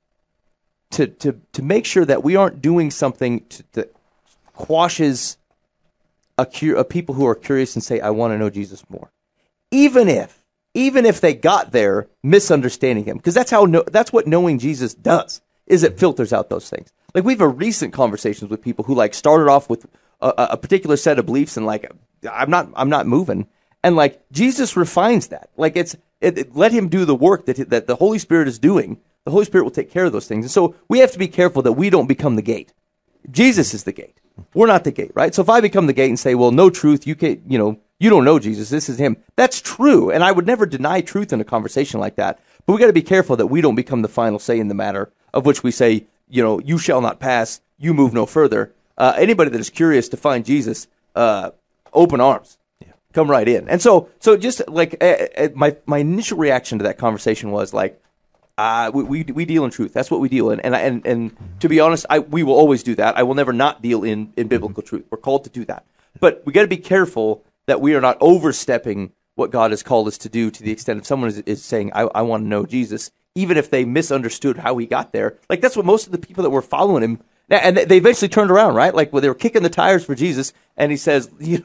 to make sure that we aren't doing something that quashes a people who are curious and say, I want to know Jesus more. Even if they got there misunderstanding him, because that's what knowing Jesus does, is it filters out those things. Like, we've had recent conversations with people who, like, started off with a particular set of beliefs and, like, I'm not moving, and, like, Jesus refines that. Like, let him do the work that the Holy Spirit is doing. The Holy Spirit will take care of those things. And so we have to be careful that we don't become the gate. Jesus is the gate. We're not the gate, right? So if I become the gate and say, well, no truth, you can't, you don't know Jesus, this is him. That's true, and I would never deny truth in a conversation like that. But we got to be careful that we don't become the final say in the matter, of which we say, you shall not pass, you move no further. Anybody that is curious to find Jesus, open arms, come right in. And so just like my initial reaction to that conversation was like, we deal in truth. That's what we deal in, and to be honest, we will always do that. I will never not deal in biblical truth. We're called to do that, but we got to be careful that we are not overstepping what God has called us to do, to the extent if someone is saying, I want to know Jesus, even if they misunderstood how he got there. Like, that's what most of the people that were following him, and they eventually turned around, right? Like, when they were kicking the tires for Jesus, and he says, he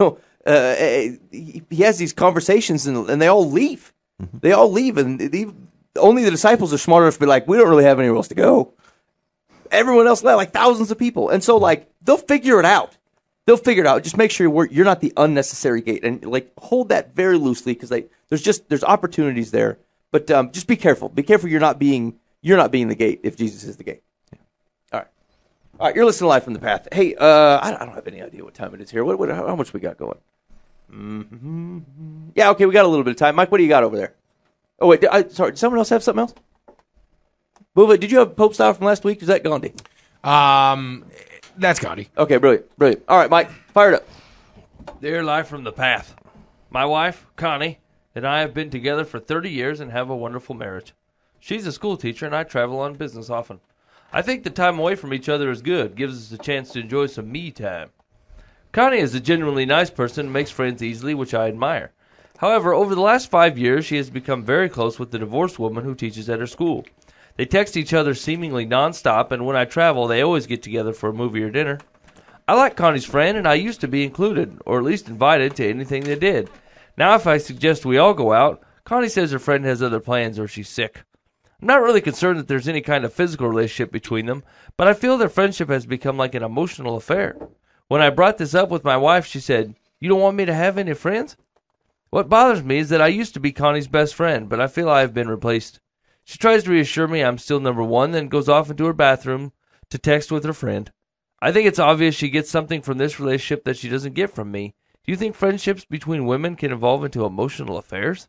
has these conversations, and they all leave. They all leave, and only the disciples are smart enough to be like, we don't really have anywhere else to go. Everyone else left, like thousands of people. And so, like, they'll figure it out. they'll figure it out. Just make sure you're not the unnecessary gate, and like hold that very loosely because there's opportunities there. But just be careful. Be careful. You're not being the gate if Jesus is the gate. All right. You're listening live from the path. Hey, I don't have any idea what time it is here. How much we got going? Mm-hmm. Yeah, okay, we got a little bit of time. Mike, what do you got over there? Oh wait, sorry. Did someone else have something else? Bubba, did you have Pope style from last week? Is that Gandhi? That's Gandhi. Okay, brilliant. All right, Mike, fire it up. Dear live from the path. My wife, Connie, and I have been together for 30 years and have a wonderful marriage. She's a school teacher and I travel on business often. I think the time away from each other is good, gives us a chance to enjoy some me time. Connie is a genuinely nice person and makes friends easily, which I admire. However, over the last 5 years, she has become very close with the divorced woman who teaches at her school. They text each other seemingly nonstop, and when I travel, they always get together for a movie or dinner. I like Connie's friend, and I used to be included, or at least invited, to anything they did. Now, if I suggest we all go out, Connie says her friend has other plans or she's sick. I'm not really concerned that there's any kind of physical relationship between them, but I feel their friendship has become like an emotional affair. When I brought this up with my wife, she said, "You don't want me to have any friends?" What bothers me is that I used to be Connie's best friend, but I feel I have been replaced. She tries to reassure me I'm still number one, then goes off into her bathroom to text with her friend. I think it's obvious she gets something from this relationship that she doesn't get from me. Do you think friendships between women can evolve into emotional affairs?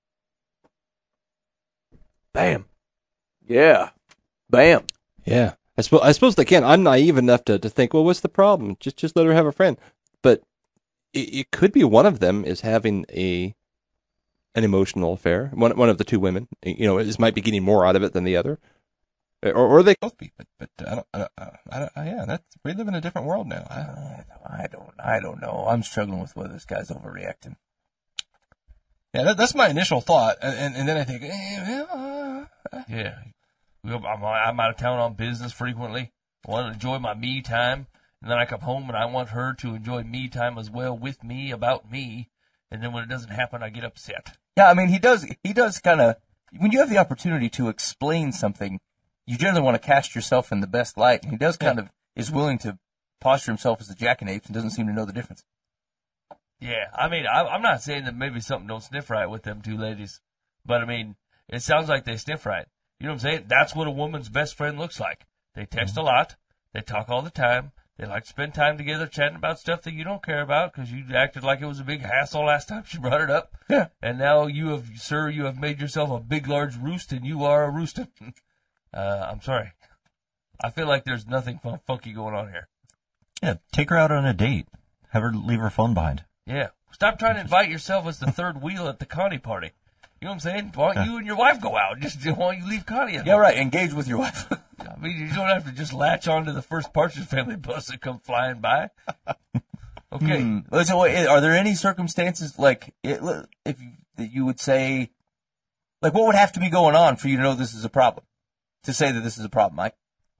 Bam. Yeah. Bam. Yeah. I suppose they can. I'm naive enough to think, well, what's the problem? Just let her have a friend. But it could be one of them is having an emotional affair. One of the two women, might be getting more out of it than the other, or they both be. But we live in a different world now. I don't know. I'm struggling with whether this guy's overreacting. Yeah, that's my initial thought, and then I think, Yeah. I'm out of town on business frequently. I want to enjoy my me time, and then I come home and I want her to enjoy me time as well with me, about me, and then when it doesn't happen, I get upset. Yeah, I mean, he does kind of, when you have the opportunity to explain something, you generally want to cast yourself in the best light, and he does kind of, is willing to posture himself as a jackanapes and doesn't seem to know the difference. Yeah, I mean, I'm not saying that maybe something don't sniff right with them two ladies, but I mean, it sounds like they sniff right. You know what I'm saying? That's what a woman's best friend looks like. They text a lot, they talk all the time, they like to spend time together chatting about stuff that you don't care about because you acted like it was a big hassle last time she brought it up. Yeah. And now you have made yourself a big, large roost, and you are a rooster. I'm sorry. I feel like there's nothing funky going on here. Yeah, take her out on a date. Have her leave her phone behind. Yeah. Stop trying to invite yourself as the third wheel at the Connie party. You know what I'm saying? Why don't you and your wife go out? Just why don't you leave Connie at home? Yeah, right. Engage with your wife. I mean, you don't have to just latch on to the first Partridge Family bus that come flying by. Okay. So, are there any circumstances like that you would say, like, what would have to be going on for you to know this is a problem? To say that this is a problem, Mike?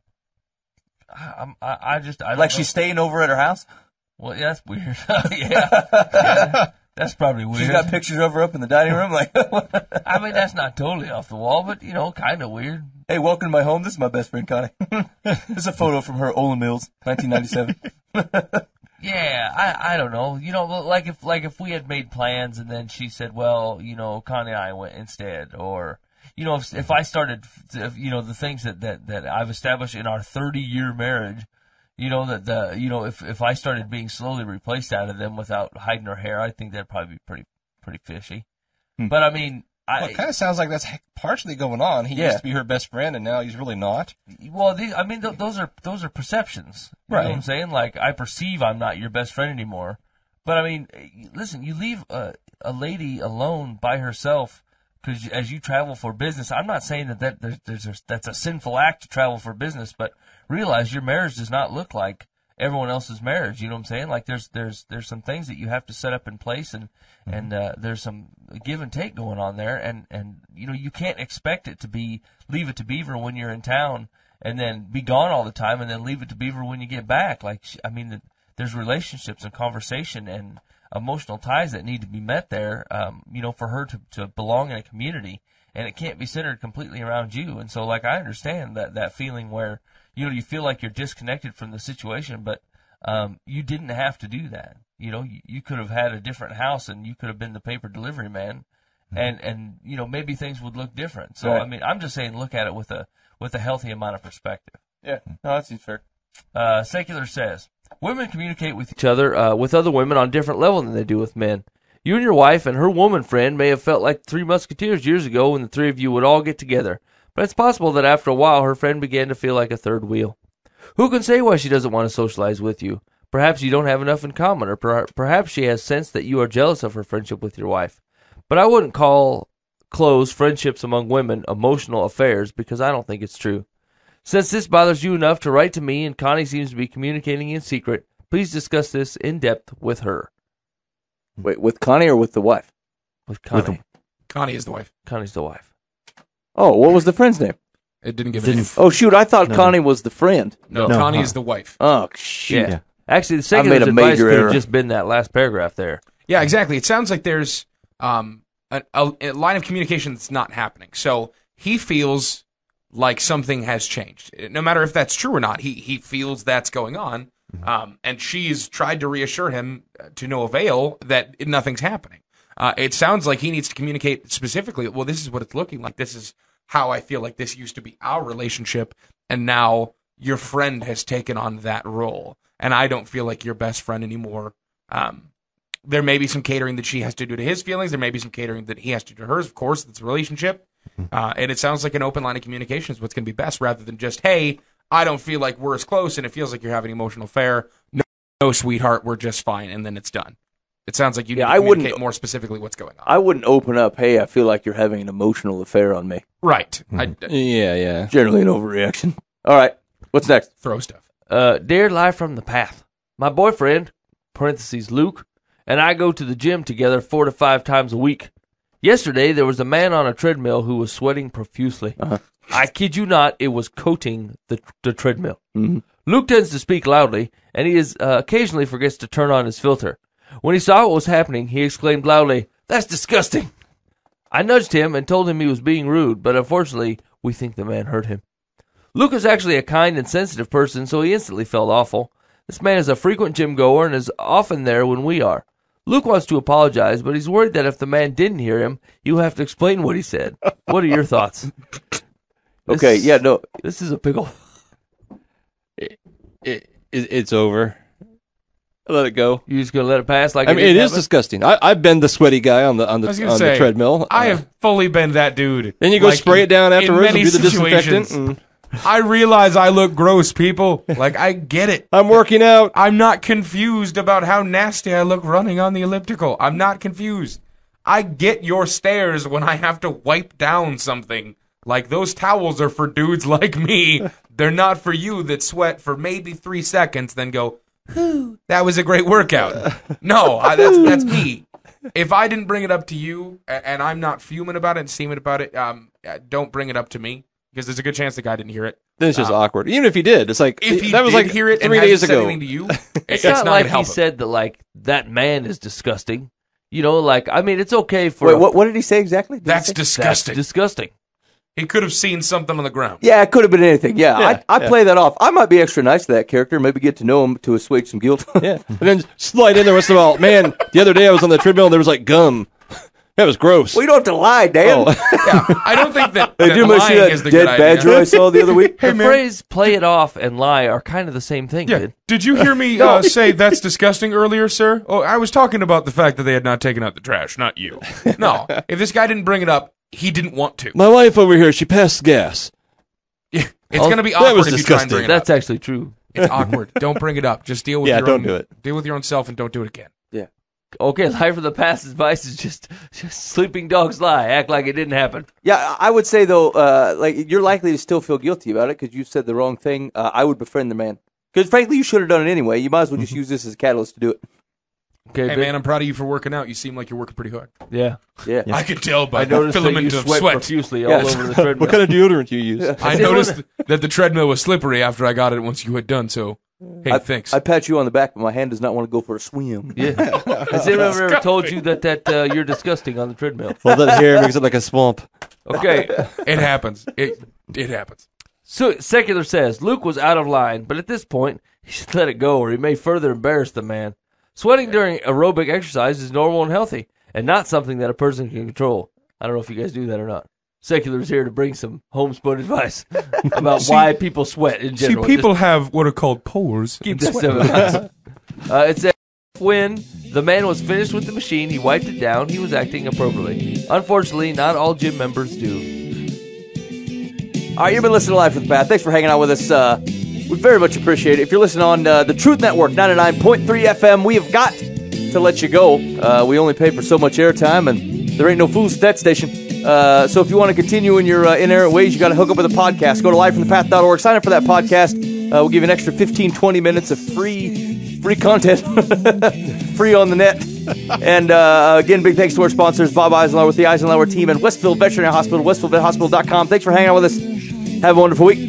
I don't like know. She's staying over at her house? Well, yeah, that's weird. yeah, that's probably weird. She's got pictures of her up in the dining room. Like, I mean, that's not totally off the wall, but kind of weird. Hey, welcome to my home. This is my best friend Connie. This is a photo from her Olin Mills, 1997. Yeah, I don't know. Like if we had made plans and then she said, well, Connie and I went instead, or if I started, the things that I've established in our 30-year marriage. If I started being slowly replaced out of them without hiding her hair, I think that'd probably be pretty fishy. But I mean, it kind of sounds like that's partially going on. He used to be her best friend, and now he's really not. Well, those are perceptions. You know what I'm saying? Like, I perceive I'm not your best friend anymore. But I mean, listen, you leave a lady alone by herself because as you travel for business. I'm not saying that's a sinful act to travel for business, but realize your marriage does not look like everyone else's marriage. You know what I'm saying? Like there's some things that you have to set up in place, and there's some give and take going on there, and you can't expect it to be leave it to Beaver when you're in town and then be gone all the time and then leave it to Beaver when you get back. Like, I mean, there's relationships and conversation and emotional ties that need to be met there, for her to belong in a community, and it can't be centered completely around you. And so, like, I understand that feeling where, you feel like you're disconnected from the situation, but you didn't have to do that. You know, you could have had a different house and you could have been the paper delivery man, and you know, maybe things would look different. So, Right. I mean, I'm just saying, look at it with a healthy amount of perspective. Yeah, no, that seems fair. Secular says, women communicate with each other, with other women on a different level than they do with men. You and your wife and her woman friend may have felt like Three Musketeers years ago when the three of you would all get together. But it's possible that after a while her friend began to feel like a third wheel. Who can say why she doesn't want to socialize with you? Perhaps you don't have enough in common, or perhaps she has sensed that you are jealous of her friendship with your wife. But I wouldn't call close friendships among women emotional affairs, because I don't think it's true. Since this bothers you enough to write to me and Connie seems to be communicating in secret, please discuss this in depth with her. Wait, with Connie or with the wife? With Connie. Connie is the wife. Connie's the wife. Oh, what was the friend's name? It didn't give a name. Oh, shoot, I thought Connie was the friend. No, No, Connie huh. is the wife. Oh, shit. Yeah. Actually, the I made secular's a advice major could error. have just been that last paragraph there. Yeah, exactly. It sounds like there's a line of communication that's not happening. So he feels like something has changed. No matter if that's true or not, he feels that's going on. And she's tried to reassure him to no avail that nothing's happening. It sounds like he needs to communicate specifically, well, this is what it's looking like. This is how I feel like this used to be our relationship, and now your friend has taken on that role, and I don't feel like your best friend anymore. There may be some catering that she has to do to his feelings. There may be some catering that he has to do to hers. Of course, it's a relationship. And it sounds like an open line of communication is what's going to be best, rather than just, hey, I don't feel like we're as close, and it feels like you're having an emotional affair. No, sweetheart, we're just fine, and then it's done. It sounds like you need to I wouldn't- communicate more specifically what's going on. I wouldn't open up, hey, I feel like you're having an emotional affair on me. Right. Yeah. Generally an overreaction. All right, what's next? Throw stuff. Dear Live from the Path, my boyfriend, parentheses Luke, and I go to the gym together 4 to 5 times a week. Yesterday, there was a man on a treadmill who was sweating profusely. I kid you not, it was coating the treadmill. Luke tends to speak loudly, and he occasionally forgets to turn on his filter. When he saw what was happening, he exclaimed loudly, "That's disgusting!" I nudged him and told him he was being rude, but unfortunately, we think the man hurt him. Luke is actually a kind and sensitive person, so he instantly felt awful. This man is a frequent gym goer and is often there when we are. Luke wants to apologize, but he's worried that if the man didn't hear him, he will have to explain what he said. What are your thoughts? Okay, yeah, no. This is a pickle. It's over. Let it go. You just gonna let it pass? Like I mean, it is disgusting. I've been the sweaty guy on the I was gonna say, the treadmill. I have fully been that dude. Then you go Like, spray it down in afterwards and many do the disinfectant. situations. I realize I look gross, people. Like, I get it. I'm working out. I'm not confused about how nasty I look running on the elliptical. I'm not confused. I get your stares when I have to wipe down something. Like, those towels are for dudes like me. They're not for you that sweat for maybe 3 seconds, then go, whew, that was a great workout. No, that's me. If I didn't bring it up to you, and I'm not fuming about it and steaming about it, don't bring it up to me, because there's a good chance the guy didn't hear it. Then it's just awkward. Even if he did, it's like If he that was did like hear it 3 and days hasn't said ago. anything to you, It's not not like gonna help he him. said that, like, that man is disgusting. You know, like, I mean, it's okay for... Wait, what did he say exactly? Did he That's say- disgusting. disgusting. He could have seen something on the ground. Yeah, it could have been anything. Yeah, Yeah, I play that off. I might be extra nice to that character, maybe get to know him to assuage some guilt. Yeah, and then slide in there once in a while. Man, the other day I was on the treadmill and there was like gum. That was gross. Well, you don't have to lie, Dan. Oh. Yeah, I don't think that, Hey, that do you see lying that is the dead good badger idea. I saw the other week? The phrase "play it off" and "lie" are kind of the same thing, Yeah. dude. Did you hear me say that's disgusting earlier, sir? Oh, I was talking about the fact that they had not taken out the trash, not you. No, if this guy didn't bring it up, he didn't want to. My wife over here, she passed gas. It's Oh, going to be that awkward was if you try and disgusting. bring it That's up. actually true. It's awkward. Don't bring it up. Just deal with Yeah, your don't own. do it. Deal with your own self and don't do it again. Okay, Life of the Past advice is just sleeping dogs lie. Act like it didn't happen. Yeah, I would say, though, like you're likely to still feel guilty about it because you said the wrong thing. I would befriend the man. Because, frankly, you should have done it anyway. You might as well just use this as a catalyst to do it. Okay, Hey, Vic? man, I'm proud of you for working out. You seem like you're working pretty hard. Yeah. Yeah. I can tell by I the noticed that you filament of sweat, sweat. profusely all Yes. over the treadmill. What kind of deodorant do you use? I noticed that the treadmill was slippery after I got it once you had done so. Hey, thanks. I pat you on the back, but my hand does not want to go for a swim. Yeah. Has anyone ever told you that you're disgusting on the treadmill? Well, that hair makes it like a swamp. Okay. It happens. It happens. So Secular says Luke was out of line, but at this point, he should let it go or he may further embarrass the man. Sweating during aerobic exercise is normal and healthy, and not something that a person can control. I don't know if you guys do that or not. Secular is here to bring some homespun advice about why people sweat in general. See, people have what are called pores. Keep that stuff. It says when the man was finished with the machine, he wiped it down. He was acting appropriately. Unfortunately, not all gym members do. All right, you've been listening to Live from the Path. Thanks for hanging out with us. We very much appreciate it. If you're listening on the Truth Network, 99.3 FM, we have got to let you go. We only pay for so much airtime, and there ain't no fools at that station. So if you want to continue in your inerrant ways, you got to hook up with a podcast. Go to livefromthepath.org. Sign up for that podcast. We'll give you an extra 15, 20 minutes of free content, free on the net. And again, big thanks to our sponsors, Bob Eisenhower with the Eisenhower team and Westfield Veterinary Hospital, westfieldvethospital.com. Thanks for hanging out with us. Have a wonderful week.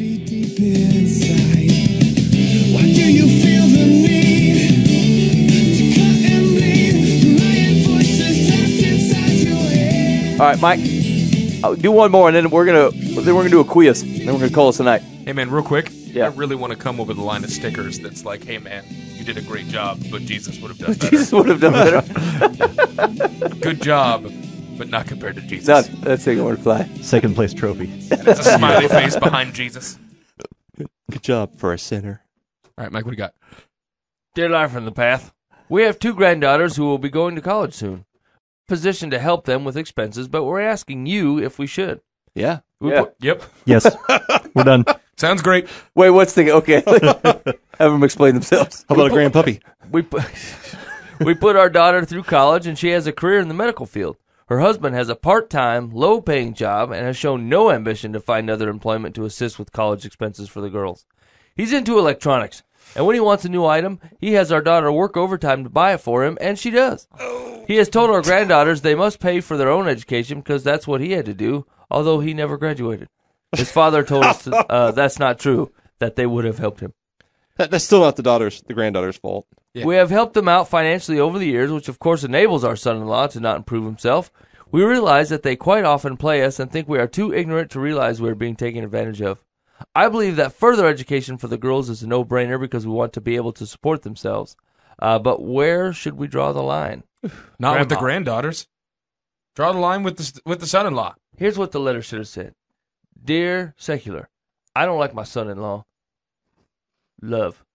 All right, Mike. I'll do one more, and then we're gonna do a quiz. Then we're gonna call us a night. Hey, man, real quick. Yeah. I really want to come up with a line of stickers that's like, hey, man, you did a great job, but Jesus would have done better. Jesus would have done better. Good job, but not compared to Jesus. No, that's a good fly. Second place trophy. And it's a smiley face behind Jesus. Good job for a sinner. All right, Mike, what do you got? Dear Life from the Path, we have 2 granddaughters who will be going to college soon. Positioned to help them with expenses, but we're asking you if we should. Yeah. Yep. Yes, we're done. Sounds great. Wait, what's the okay? Have them explain themselves. How about a grand puppy? We put our daughter through college, and she has a career in the medical field. Her husband has a part-time, low-paying job and has shown no ambition to find other employment to assist with college expenses for the girls. He's into electronics, and when he wants a new item, he has our daughter work overtime to buy it for him, and she does. He has told our granddaughters they must pay for their own education because that's what he had to do, although he never graduated. His father told us that's not true, that they would have helped him. That's still not the granddaughter's fault. Yeah. We have helped them out financially over the years, which of course enables our son-in-law to not improve himself. We realize that they quite often play us and think we are too ignorant to realize we are being taken advantage of. I believe that further education for the girls is a no-brainer because we want to be able to support themselves. But where should we draw the line? Not with the Grandma. granddaughters. Draw the line with the son-in-law. Here's what the letter should have said. Dear Secular, I don't like my son-in-law. Love.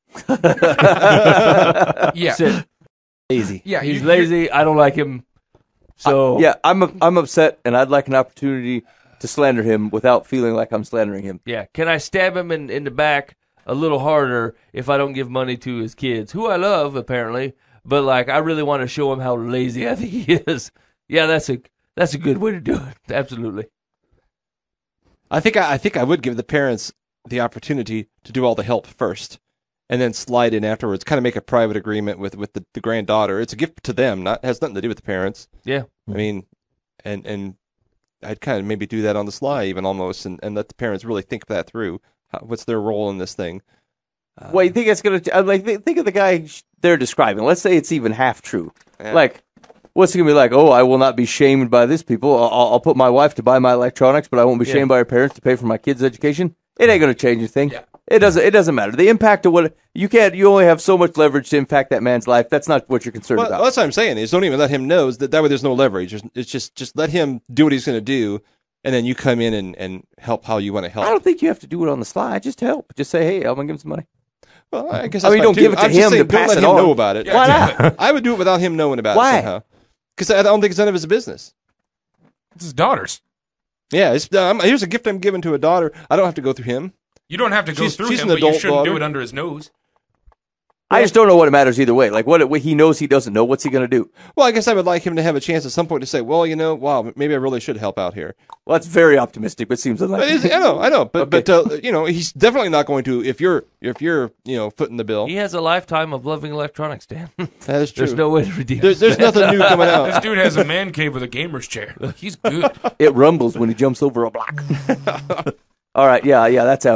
Yeah. Sid, Lazy. Yeah, he's lazy. I don't like him. So Yeah, I'm upset, and I'd like an opportunity to slander him without feeling like I'm slandering him. yeah. Can I stab him in the back a little harder if I don't give money to his kids, who I love apparently, but like I really want to show him how lazy I think he is. Yeah, that's a good way to do it. Absolutely. I think I would give the parents the opportunity to do all the help first, and then slide in afterwards. Kind of make a private agreement with the granddaughter. It's a gift to them. Has nothing to do with the parents. Yeah. I mean, and I'd kind of maybe do that on the sly, even almost, and let the parents really think that through. What's their role in this thing? Well, you think it's gonna think of the guy they're describing. Let's say it's even half true. Yeah. Like, what's it gonna be like? Oh, I will not be shamed by this people. I'll put my wife to buy my electronics, but I won't be shamed by her parents to pay for my kids' education. It ain't gonna change anything. Yeah. It doesn't matter. The impact of what you only have so much leverage to impact that man's life. That's not what you're concerned Well, about. that's what I'm saying. Is don't even let him know that way. There's no leverage. It's just let him do what he's going to do, and then you come in and help how you want to help. I don't think you have to do it on the slide. Just help. Just say, hey, I'm gonna give him some money. Well, I guess I mean, that's don't fine, give too. it to I'm just him saying, to pass don't it let him on. know about it. Yeah, Why exactly. not? I would do it without him knowing about Why? it somehow. Because I don't think it's none of his business. It's his daughters. Yeah, here's a gift I'm giving to a daughter. I don't have to go through him. You don't have to go She's through an him, but you adult shouldn't daughter. do it under his nose. I just don't know what it matters either way. Like what he knows he doesn't know. What's he gonna do? Well, I guess I would like him to have a chance at some point to say, well, wow, maybe I really should help out here. Well, that's very optimistic, but seems But unlikely. I know. But Okay. he's definitely not going to if you're footing the bill. He has a lifetime of loving electronics, Dan. That is true. There's no way to redeem There's it. nothing new coming This out. dude has a man cave with a gamer's chair. He's good. It rumbles when he jumps over a block. All right, yeah, that's out.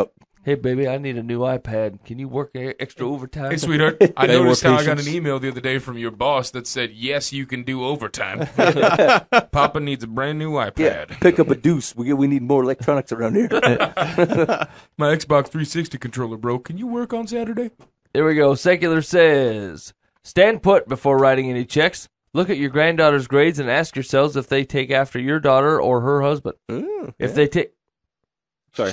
Hey, baby, I need a new iPad. Can you work extra overtime? Hey, sweetheart, I Pay more noticed how I got patience. an email the other day from your boss that said, yes, you can do overtime. Papa needs a brand new Yeah, iPad. pick up a deuce. We need more electronics around here. My Xbox 360 controller broke. Can you work on Saturday? Here we go. Secular says, stand put before writing any checks. Look at your granddaughter's grades and ask yourselves if they take after your daughter or her husband. If they take... Sorry.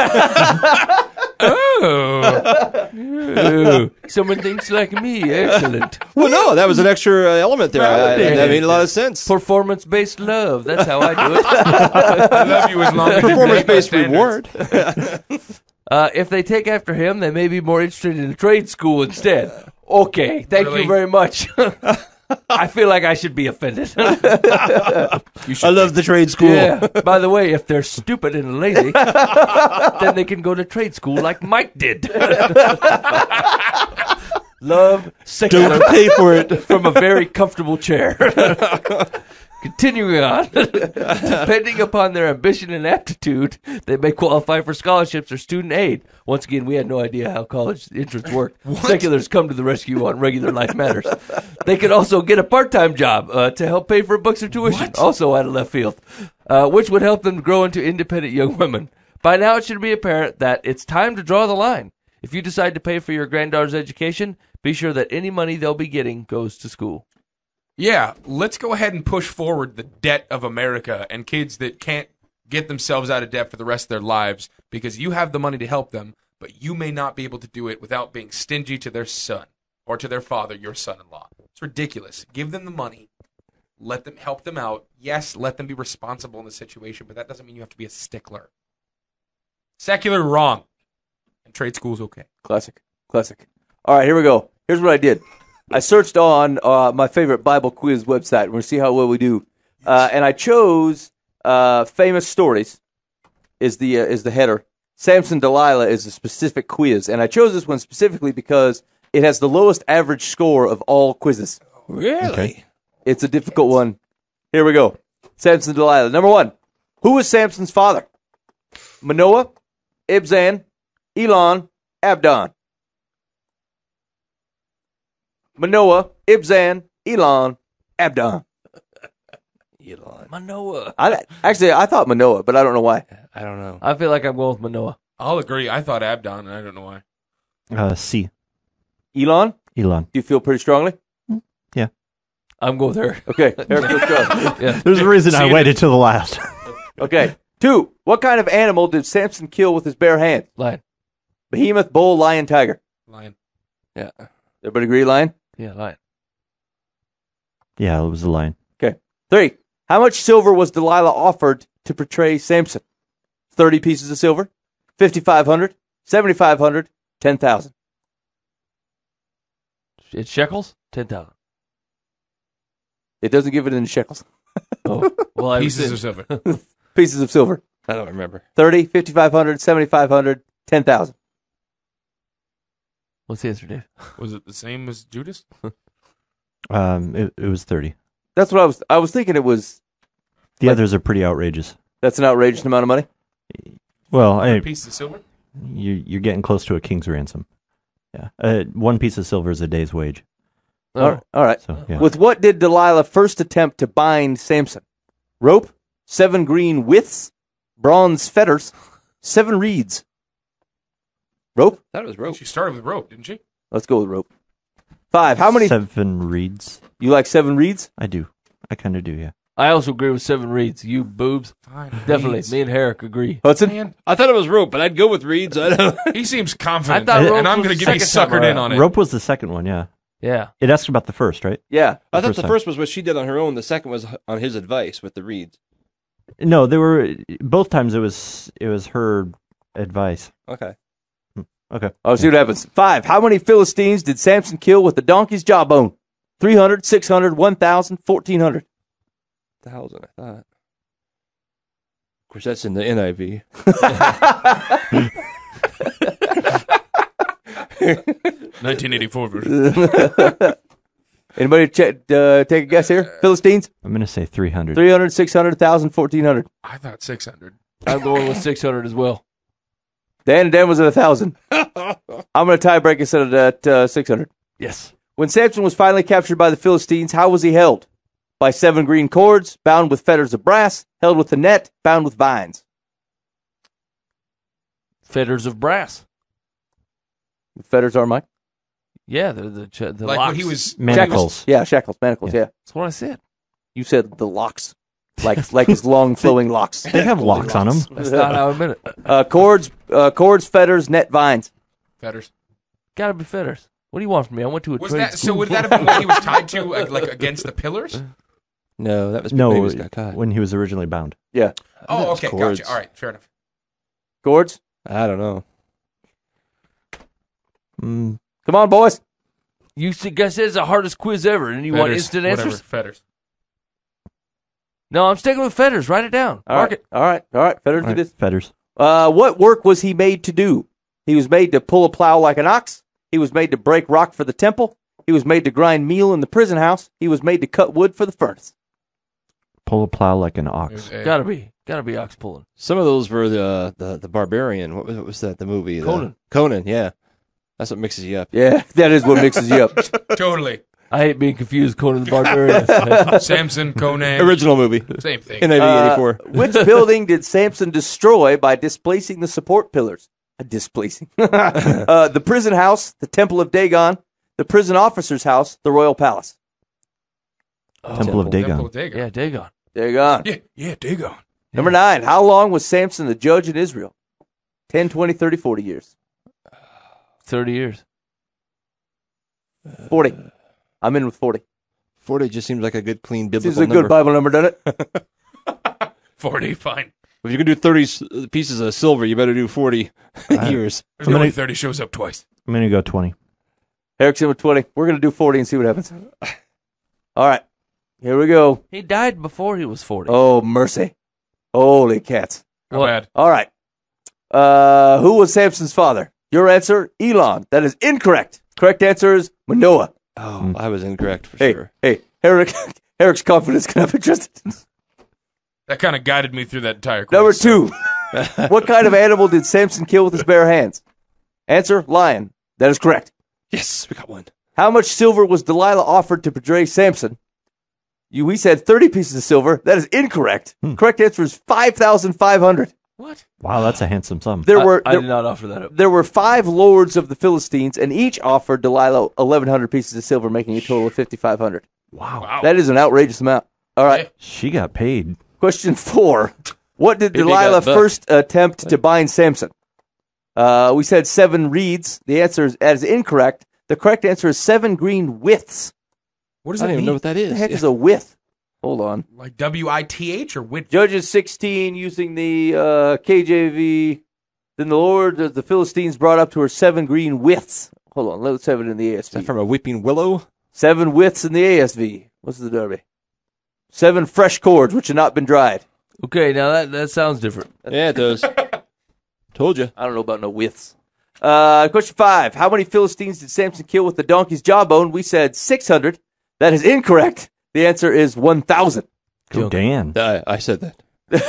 Oh. Ooh, someone thinks like me. Excellent. Well, no, that was an extra element there. That made a lot of sense. Performance-based love. That's how I do it. I love you as long as you meet my Performance-based standards. reward. If they take after him, they may be more interested in a trade school instead. Okay, thank Really? you very much. I feel like I should be offended. I love the trade school. Yeah. By the way, if they're stupid and lazy, then they can go to trade school like Mike did. Love secular Don't pay for it. from a very comfortable chair. Continuing on, depending upon their ambition and aptitude, they may qualify for scholarships or student aid. Once again, we had no idea how college entrance worked. Seculars come to the rescue on Regular Life Matters. They could also get a part-time job to help pay for books or tuition, also out of left field, which would help them grow into independent young women. By now, it should be apparent that it's time to draw the line. If you decide to pay for your granddaughter's education, be sure that any money they'll be getting goes to school. Yeah, let's go ahead and push forward the debt of America and kids that can't get themselves out of debt for the rest of their lives because you have the money to help them, but you may not be able to do it without being stingy to their son or to their father, your son-in-law. It's ridiculous. Give them the money. Let them help them out. Yes, let them be responsible in the situation, but that doesn't mean you have to be a stickler. Secular, wrong. And trade school's okay. Classic. All right, here we go. Here's what I did. I searched on my favorite Bible quiz website. We're going to see how well we do. And I chose famous stories is the header. Samson Delilah is a specific quiz. And I chose this one specifically because it has the lowest average score of all quizzes. Really? Okay. It's a difficult one. Here we go. Samson Delilah. Number 1. Who was Samson's father? Manoah, Ibzan, Elon, Abdon. Manoah, Ibzan, Elon, Abdon. Manoah. I thought Manoah, but I don't know why. I don't know. I feel like I'm going with Manoah. I'll agree. I thought Abdon, and I don't know why. C. Elon, Elon. do you feel pretty strongly? Yeah. I'm going with her. Okay, Eric, let's go. Yeah. There's a reason I waited till the last. Okay. 2. What kind of animal did Samson kill with his bare hands? Lion. Behemoth, bull, lion, tiger. Lion. Yeah. Everybody agree, lion? Yeah, lion. Yeah, it was a lion. Okay. 3. How much silver was Delilah offered to portray Samson? 30 pieces of silver, 5,500, 7,500, 10,000. It's shekels? 10,000. It doesn't give it in shekels. Oh, well, I Pieces was of silver. Pieces of silver. I don't remember. 30, 5,500, 7,500, 10,000. What's the answer, Dave? Was it the same as Judas? It was 30. That's what I was thinking it was. The others are pretty outrageous. That's an outrageous amount of money. Well, Pieces of silver? you're getting close to a king's ransom. Yeah. 1 piece of silver is a day's wage. Oh. All right. So, yeah. With what did Delilah first attempt to bind Samson? Rope, 7 green withes, bronze fetters, 7 reeds. Rope? I thought it was rope. She started with rope, didn't she? Let's go with rope. 5. How many? 7 reeds. You like 7 reeds? I do. I kind of do, yeah. I also agree with 7 reeds. You boobs. Fine. Definitely. Reeds. Me and Herrick agree. Hudson? Man, I thought it was rope, but I'd go with reeds. I don't know. he seems confident, I thought rope and I'm was going the to get second time suckered in around. on it. Rope was the second one, yeah. Yeah. It asked about the first, right? Yeah. I thought First the time. first was what she did on her own. The second was on his advice with the reeds. No, they were both times. It was her advice. Okay. Okay. I'll see what happens. 5. How many Philistines did Samson kill with the donkey's jawbone? 300, 600, 1,000, 1,400. 1,000, I thought. Of course, that's in the NIV. 1984 version. Anybody take a guess here? Philistines? I'm going to say 300. 300, 600, 1,000, 1,400. I thought 600. I'm going with 600 as well. Dan was at 1,000. I'm going to tie break and set it at 600. Yes. When Samson was finally captured by the Philistines, how was he held? By 7 green cords, bound with fetters of brass, held with a net, bound with vines. Fetters of brass. Fetters are Mike? Yeah, the Like locks. when he was Manacles. Yeah, shackles, manacles, yeah. That's what I said. You said the locks. Like his long flowing locks. They have locks on them. That's not how I meant it. Cords, fetters, net, vines. fetters. Gotta be fetters. What do you want from me? I went to a Was trade that so? school. Would that have been what he was tied to, like against the pillars? No, that was before he No, was got caught. when he was originally bound. Yeah. Oh, okay, cords. gotcha. All right, fair enough. Cords? I don't know. Come on, boys. You guys said it's the hardest quiz ever, and you want Fetters, instant whatever, answers? Fetters. No, I'm sticking with fetters. Write it down. Mark it. All right. Fetters, do Right, this. fetters. What work was he made to do? He was made to pull a plow like an ox. He was made to break rock for the temple. He was made to grind meal in the prison house. He was made to cut wood for the furnace. Pull a plow like an ox. Gotta be ox pulling. Some of those were the barbarian. What was that? The movie Conan. Conan, yeah. That's what mixes you up. Yeah, that is what mixes you up. Totally. I hate being confused, Conan the Barbarian. Samson, Conan, Original movie. same thing. In 1984. Which building did Samson destroy by displacing the support pillars? Displacing. The prison house, the temple of Dagon, the prison officer's house, the royal palace. Temple of Dagon. Temple of Dagon. Yeah, Dagon. Dagon. Yeah, Dagon. Number 9. How long was Samson the judge in Israel? 10, 20, 30, 40 years. 30 years. 40. I'm in with 40. 40 just seems like a good, clean biblical Seems a number. good Bible number, doesn't it? 40, fine. If you can do 30 pieces of silver, you better do 40 years. There's only 30 shows up twice. I'm going to go 20. Eric's in with 20. We're going to do 40 and see what happens. All right. Here we go. He died before he was 40. Oh, mercy. Holy cats. Not bad. All right. Who was Samson's father? Your answer, Elon. That is incorrect. Correct answer is Manoah. Oh, I was incorrect for Hey, sure. hey, Eric's confidence can have interest. That kind of guided me through that entire quiz. Number 2. What kind of animal did Samson kill with his bare hands? Answer, lion. That is correct. Yes, we got one. How much silver was Delilah offered to betray Samson? We said 30 pieces of silver. That is incorrect. Correct answer is 5,500. What? Wow, that's a handsome sum. I did not offer that up. There were 5 lords of the Philistines, and each offered Delilah 1,100 pieces of silver, making a total of 5,500. Wow. That is an outrageous amount. All right. She got paid. Question 4. What did Maybe Delilah got bucked. first attempt to bind Samson? We said 7 reeds. The answer is incorrect. The correct answer is 7 green withs. What does I that don't even mean? know what that is. What the heck is a width? Hold on. Like WITH or width? Judges 16 using the KJV. Then the Philistines brought up to her 7 green widths. Hold on, let's have it in the Is that ASV. from a weeping willow? 7 widths in the ASV. What's the derby? 7 fresh cords which had not been dried. Okay, now that sounds different. Yeah, it does. Told you. I don't know about no widths. Question 5. How many Philistines did Samson kill with the donkey's jawbone? We said 600. That is incorrect. The answer is 1,000. Go Dan. I said that.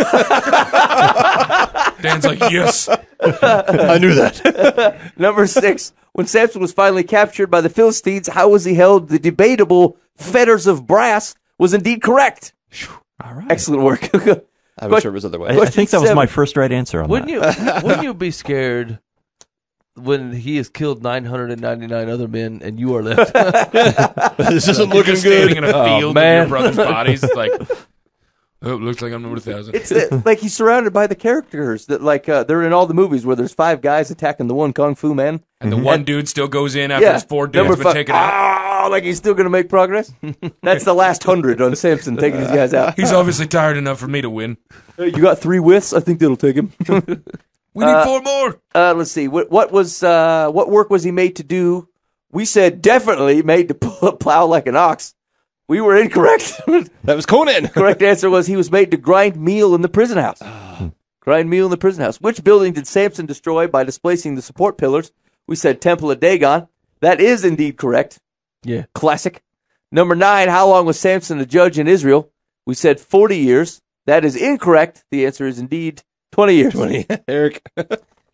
Dan's like, yes. I knew that. Number 6. When Samson was finally captured by the Philistines, how was he held? The debatable fetters of brass was indeed correct. All right. Excellent work. I was sure it was otherwise. I think that was 7. my first right answer on Wouldn't that. wouldn't you be scared when he has killed 999 other men and you are left? This isn't You're looking just standing good. in a field of man. your brother's bodies. It's like, oh, it looks like I'm number 1,000. It's like he's surrounded by the characters that they're in all the movies where there's 5 guys attacking the one kung fu man. And the one dude still goes in after his 4 dudes Number been 5. taken out. Like he's still going to make progress? That's the last 100 on Samson taking these guys out. He's obviously tired enough for me to win. You got 3 whiffs? I think that'll take him. We need 4 more. Let's see. What work was he made to do? We said definitely made to pull a plow like an ox. We were incorrect. That was Conan. Correct answer was he was made to grind meal in the prison house. Grind meal in the prison house. Which building did Samson destroy by displacing the support pillars? We said Temple of Dagon. That is indeed correct. Yeah. Classic. Number 9, how long was Samson a judge in Israel? We said 40 years. That is incorrect. The answer is indeed 20 years. 20. Eric.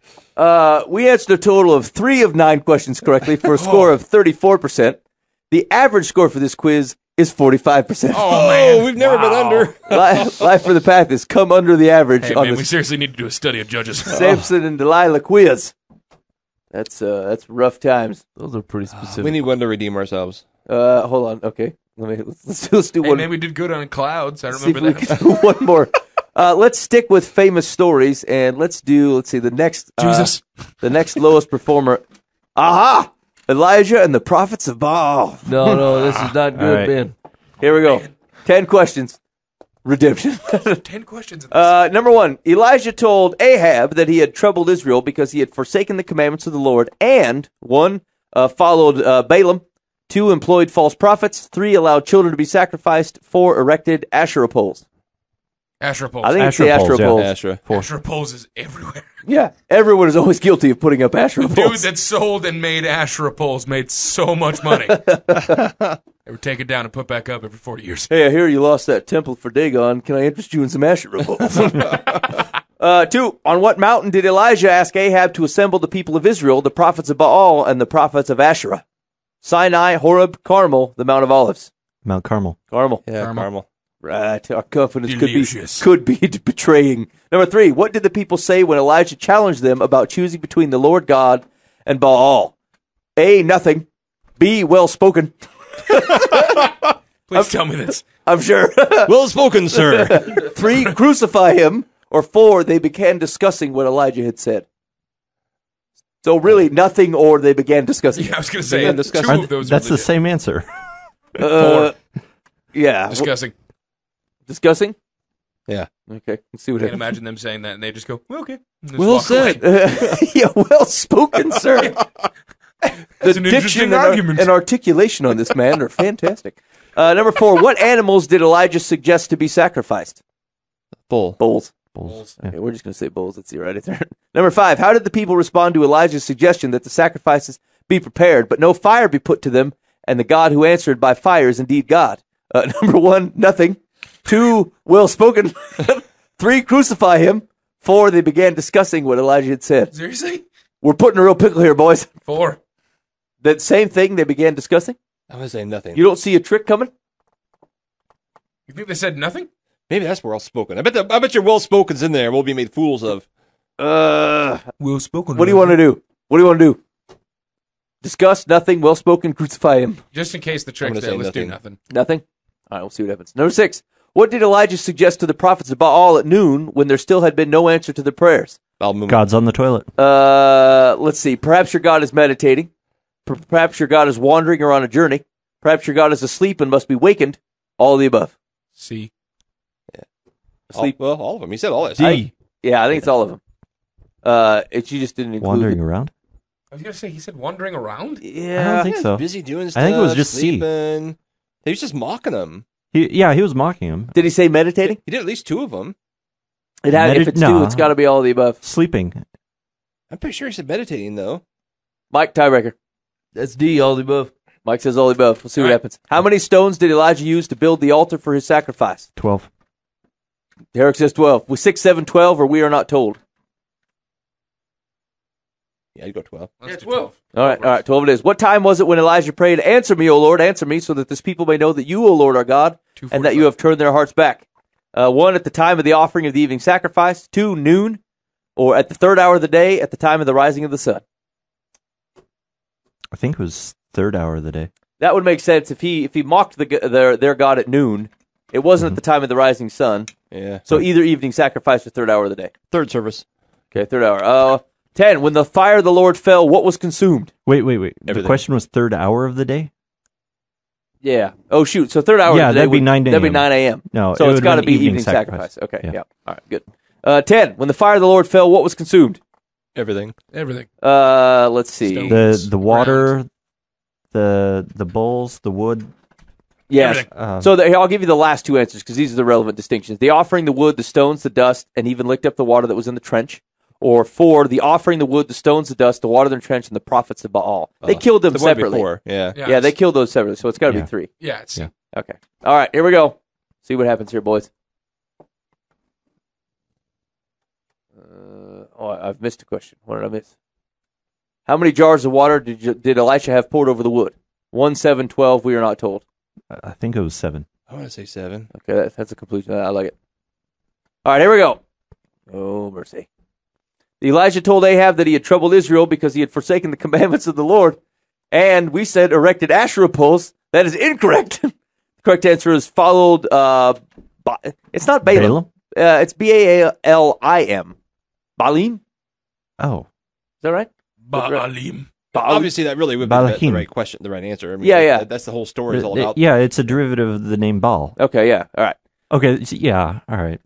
We answered a total of 3 of 9 questions correctly for a score of 34%. The average score for this quiz is 45%. Oh, man. we've never been under. Life for the Path has come under the average Hey, on man, the we seriously need to do a study of judges. Samson and Delilah quiz. That's rough times. Those are pretty specific. We need one to redeem ourselves. Hold on. Okay. Let's do Hey, one. man, we did good on clouds. I See if remember we that. can do one more. Let's stick with famous stories and let's see the next Jesus. the next lowest performer. Aha! Elijah and the prophets of Baal. No, this is not good, right. Ben. Here we go. 10 questions. Redemption. 10 questions. Number 1. Elijah told Ahab that he had troubled Israel because he had forsaken the commandments of the Lord and 1. Followed Balaam. 2. Employed false prophets. 3. Allowed children to be sacrificed. 4. Erected Asherah poles. Asherah poles. I think it's the Asherah Asherah poles, yeah. poles. Asherah. Asherah poles is everywhere. Yeah, everyone is always guilty of putting up Asherah Dude poles. that sold and made Asherah poles made so much money. They were taken down and put back up every 40 years. Hey, I hear you lost that temple for Dagon. Can I interest you in some Asherah poles? 2. On what mountain did Elijah ask Ahab to assemble the people of Israel, the prophets of Baal and the prophets of Asherah? Sinai, Horeb, Carmel, the Mount of Olives. Mount Carmel. Carmel. Yeah, Carmel. Carmel. Right. Our confidence Delicious. could be betraying. Number 3. What did the people say when Elijah challenged them about choosing between the Lord God and Baal? A. Nothing. B. Well spoken. Please tell me this. I'm sure. Well spoken, sir. 3. Crucify him. Or 4. They began discussing what Elijah had said. So really, nothing or they began discussing. Yeah, I was going to say, Began two discussing. of those That's were the same answer. Yeah. discussing. Discussing? Yeah. Okay. Let's see what Can't happens. imagine them saying that and they just go, well, okay. And just Well walk away. said. Yeah, well spoken, sir. That's an interesting and argument. and articulation on this man are fantastic. Number 4. What animals did Elijah suggest to be sacrificed? Bull. Bulls. Bulls. Okay, we're just going to say bulls. Let's see right there. Number 5. How did the people respond to Elijah's suggestion that the sacrifices be prepared, but no fire be put to them, and the God who answered by fire is indeed God? Number 1, nothing. 2, well spoken. 3, crucify him. 4, they began discussing what Elijah had said. Seriously? We're putting a real pickle here, boys. 4. That same thing they began discussing? I was saying nothing. You don't see a trick coming? You think they said nothing? Maybe that's well spoken. I bet your well spoken's in there. We'll be made fools of. Well spoken. What do you want to do? What do you want to do? Discuss, nothing, well spoken, crucify him. Just in case the I'm trick's gonna there, say let's do nothing. nothing. Nothing? All right, we'll see what happens. Number 6. What did Elijah suggest to the prophets of Baal at noon when there still had been no answer to their prayers? God's on the toilet. Let's see. Perhaps your God is meditating. Perhaps your God is wandering or on a journey. Perhaps your God is asleep and must be wakened. All of the above. See. Asleep. All of them. He said all that. D. Yeah, I think it's all of them. You just didn't include Wandering around? I was going to say, he said wandering around? I Yeah. don't think so. Busy doing stuff. I think it was just C. sleeping. He was just mocking them. He was mocking him. Did he say meditating? He did at least 2 of them. It had, if it's No. 2, it's got to be all of the above. Sleeping. I'm pretty sure he said meditating though. Mike, tiebreaker. That's D, all the above. Mike says all the above. We'll see what All right. happens. How many stones did Elijah use to build the altar for his sacrifice? 12. Derek says 12. Was 6, 7, 12, or we are not told? Yeah, I'd go 12. Let's do 12. All right, 12 it is. What time was it when Elijah prayed, "Answer me, O Lord, answer me, so that this people may know that you, O Lord, are God, and that you have turned their hearts back"? 1, at the time of the offering of the evening sacrifice. 2, noon, or at the 3rd hour of the day, at the time of the rising of the sun. I think it was 3rd hour of the day. That would make sense if he mocked their God at noon. It wasn't at the time of the rising sun. Yeah. So either evening sacrifice or 3rd hour of the day. 3rd service. Okay, 3rd hour. 10, when the fire of the Lord fell, what was consumed? Wait. The Everything. question was 3rd hour of the day? Yeah. Oh, shoot. So 3rd hour Yeah, of the day that'd be 9 That'd be a.m. 9 a.m. No, So it it's would've got to been be evening evening sacrifice. sacrifice. Okay, Yeah. All right, good. 10, when the fire of the Lord fell, what was consumed? Everything. Everything. Let's see. Stone. The water, the bowls, the wood. Yes. Everything. So I'll give you the last 2 answers because these are the relevant distinctions. The offering, the wood, the stones, the dust, and even licked up the water that was in the trench. Or 4, the offering, the wood, the stones, the dust, the water in the trench, and the prophets of Baal. They killed them The one separately. before. Yeah. Yeah, they killed those separately, so it's got to Yeah. be 3. Yeah, it's Yeah. Okay. All right, here we go. See what happens here, boys. I've missed a question. What did I miss? How many jars of water did Elisha have poured over the wood? 1, 7, 12, we are not told. I think it was 7. I want to say 7. Okay, that's a complete. I like it. All right, here we go. Oh, mercy. Elijah told Ahab that he had troubled Israel because he had forsaken the commandments of the Lord. And we said erected Asherah poles. That is incorrect. The correct answer is followed. It's not Balaam. It's Baalim. Baalim? Oh. Is that right? Baalim. Obviously, that really would be the Balahim. right question, the right answer. I mean, Yeah. That's the whole story is all about. Yeah, it's a derivative of the name Baal. Okay, yeah. All right. Okay, yeah, all right.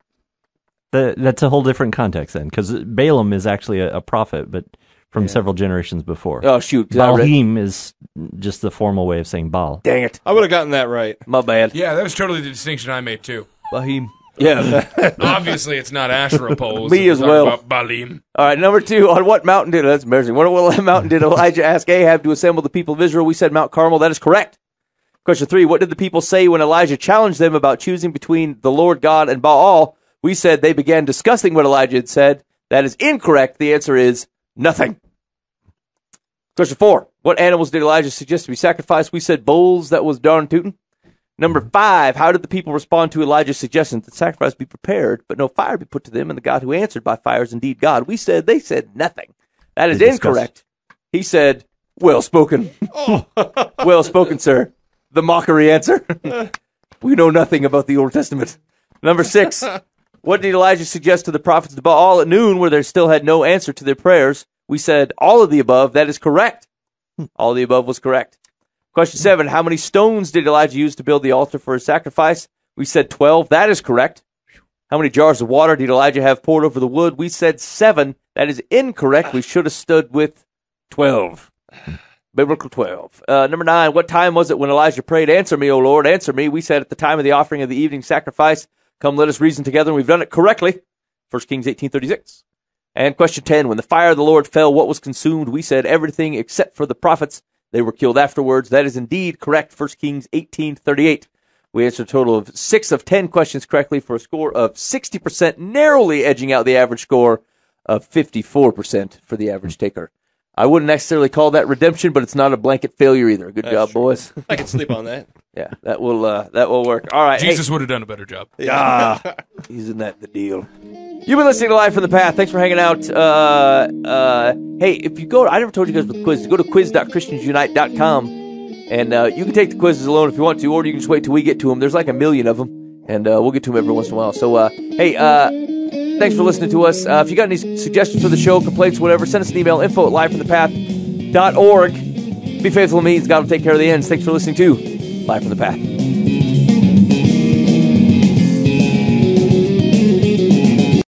That's a whole different context then, because Balaam is actually a prophet, but from several generations before. Oh, shoot. Baalhim is just the formal way of saying Baal. Dang it. I would have gotten that right. My bad. Yeah, that was totally the distinction I made, too. Bahim. Yeah. Obviously, it's not Asherah poles. Me We're as talking well. about Baalim. All right, number 2. On what mountain did that's embarrassing? What mountain did Elijah ask Ahab to assemble the people of Israel? We said Mount Carmel. That is correct. Question 3. What did the people say when Elijah challenged them about choosing between the Lord God and Baal? We said they began discussing what Elijah had said. That is incorrect. The answer is nothing. Question 4. What animals did Elijah suggest to be sacrificed? We said bulls. That was darn tootin'. Number 5. How did the people respond to Elijah's suggestion that sacrifice be prepared, but no fire be put to them, and the God who answered by fire is indeed God? They said nothing. That is incorrect. He said, well spoken. Well spoken, sir. The mockery answer. We know nothing about the Old Testament. Number 6. What did Elijah suggest to the prophets of Baal at noon where they still had no answer to their prayers? We said all of the above. That is correct. All of the above was correct. Question 7. How many stones did Elijah use to build the altar for his sacrifice? We said 12. That is correct. How many jars of water did Elijah have poured over the wood? We said 7. That is incorrect. We should have stood with 12. Biblical 12. Number 9. What time was it when Elijah prayed, answer me, O Lord, answer me? We said at the time of the offering of the evening sacrifice. Come, let us reason together, and we've done it correctly. 1 Kings 18:36. And question 10, when the fire of the Lord fell, what was consumed? We said everything except for the prophets. They were killed afterwards. That is indeed correct. 1 Kings 18:38. We answered a total of 6 of 10 questions correctly for a score of 60%, narrowly edging out the average score of 54% for the average taker. I wouldn't necessarily call that redemption, but it's not a blanket failure either. Good job, true. boys. I can sleep on that. Yeah, that will work. All right. Jesus would have done a better job. Isn't that the deal? You've been listening to Live from the Path. Thanks for hanging out. Hey, if you go, I never told you guys about the quiz. Go to quiz.christiansunite.com, and you can take the quizzes alone if you want to, or you can just wait till we get to them. There's like 1 million of them, and we'll get to them every once in a while. So, hey, thanks for listening to us. If you got any suggestions for the show, complaints, whatever, send us an email, info@livefromthepath.org. Be faithful to me. God will take care of the ends. Thanks for listening to Live from the Path.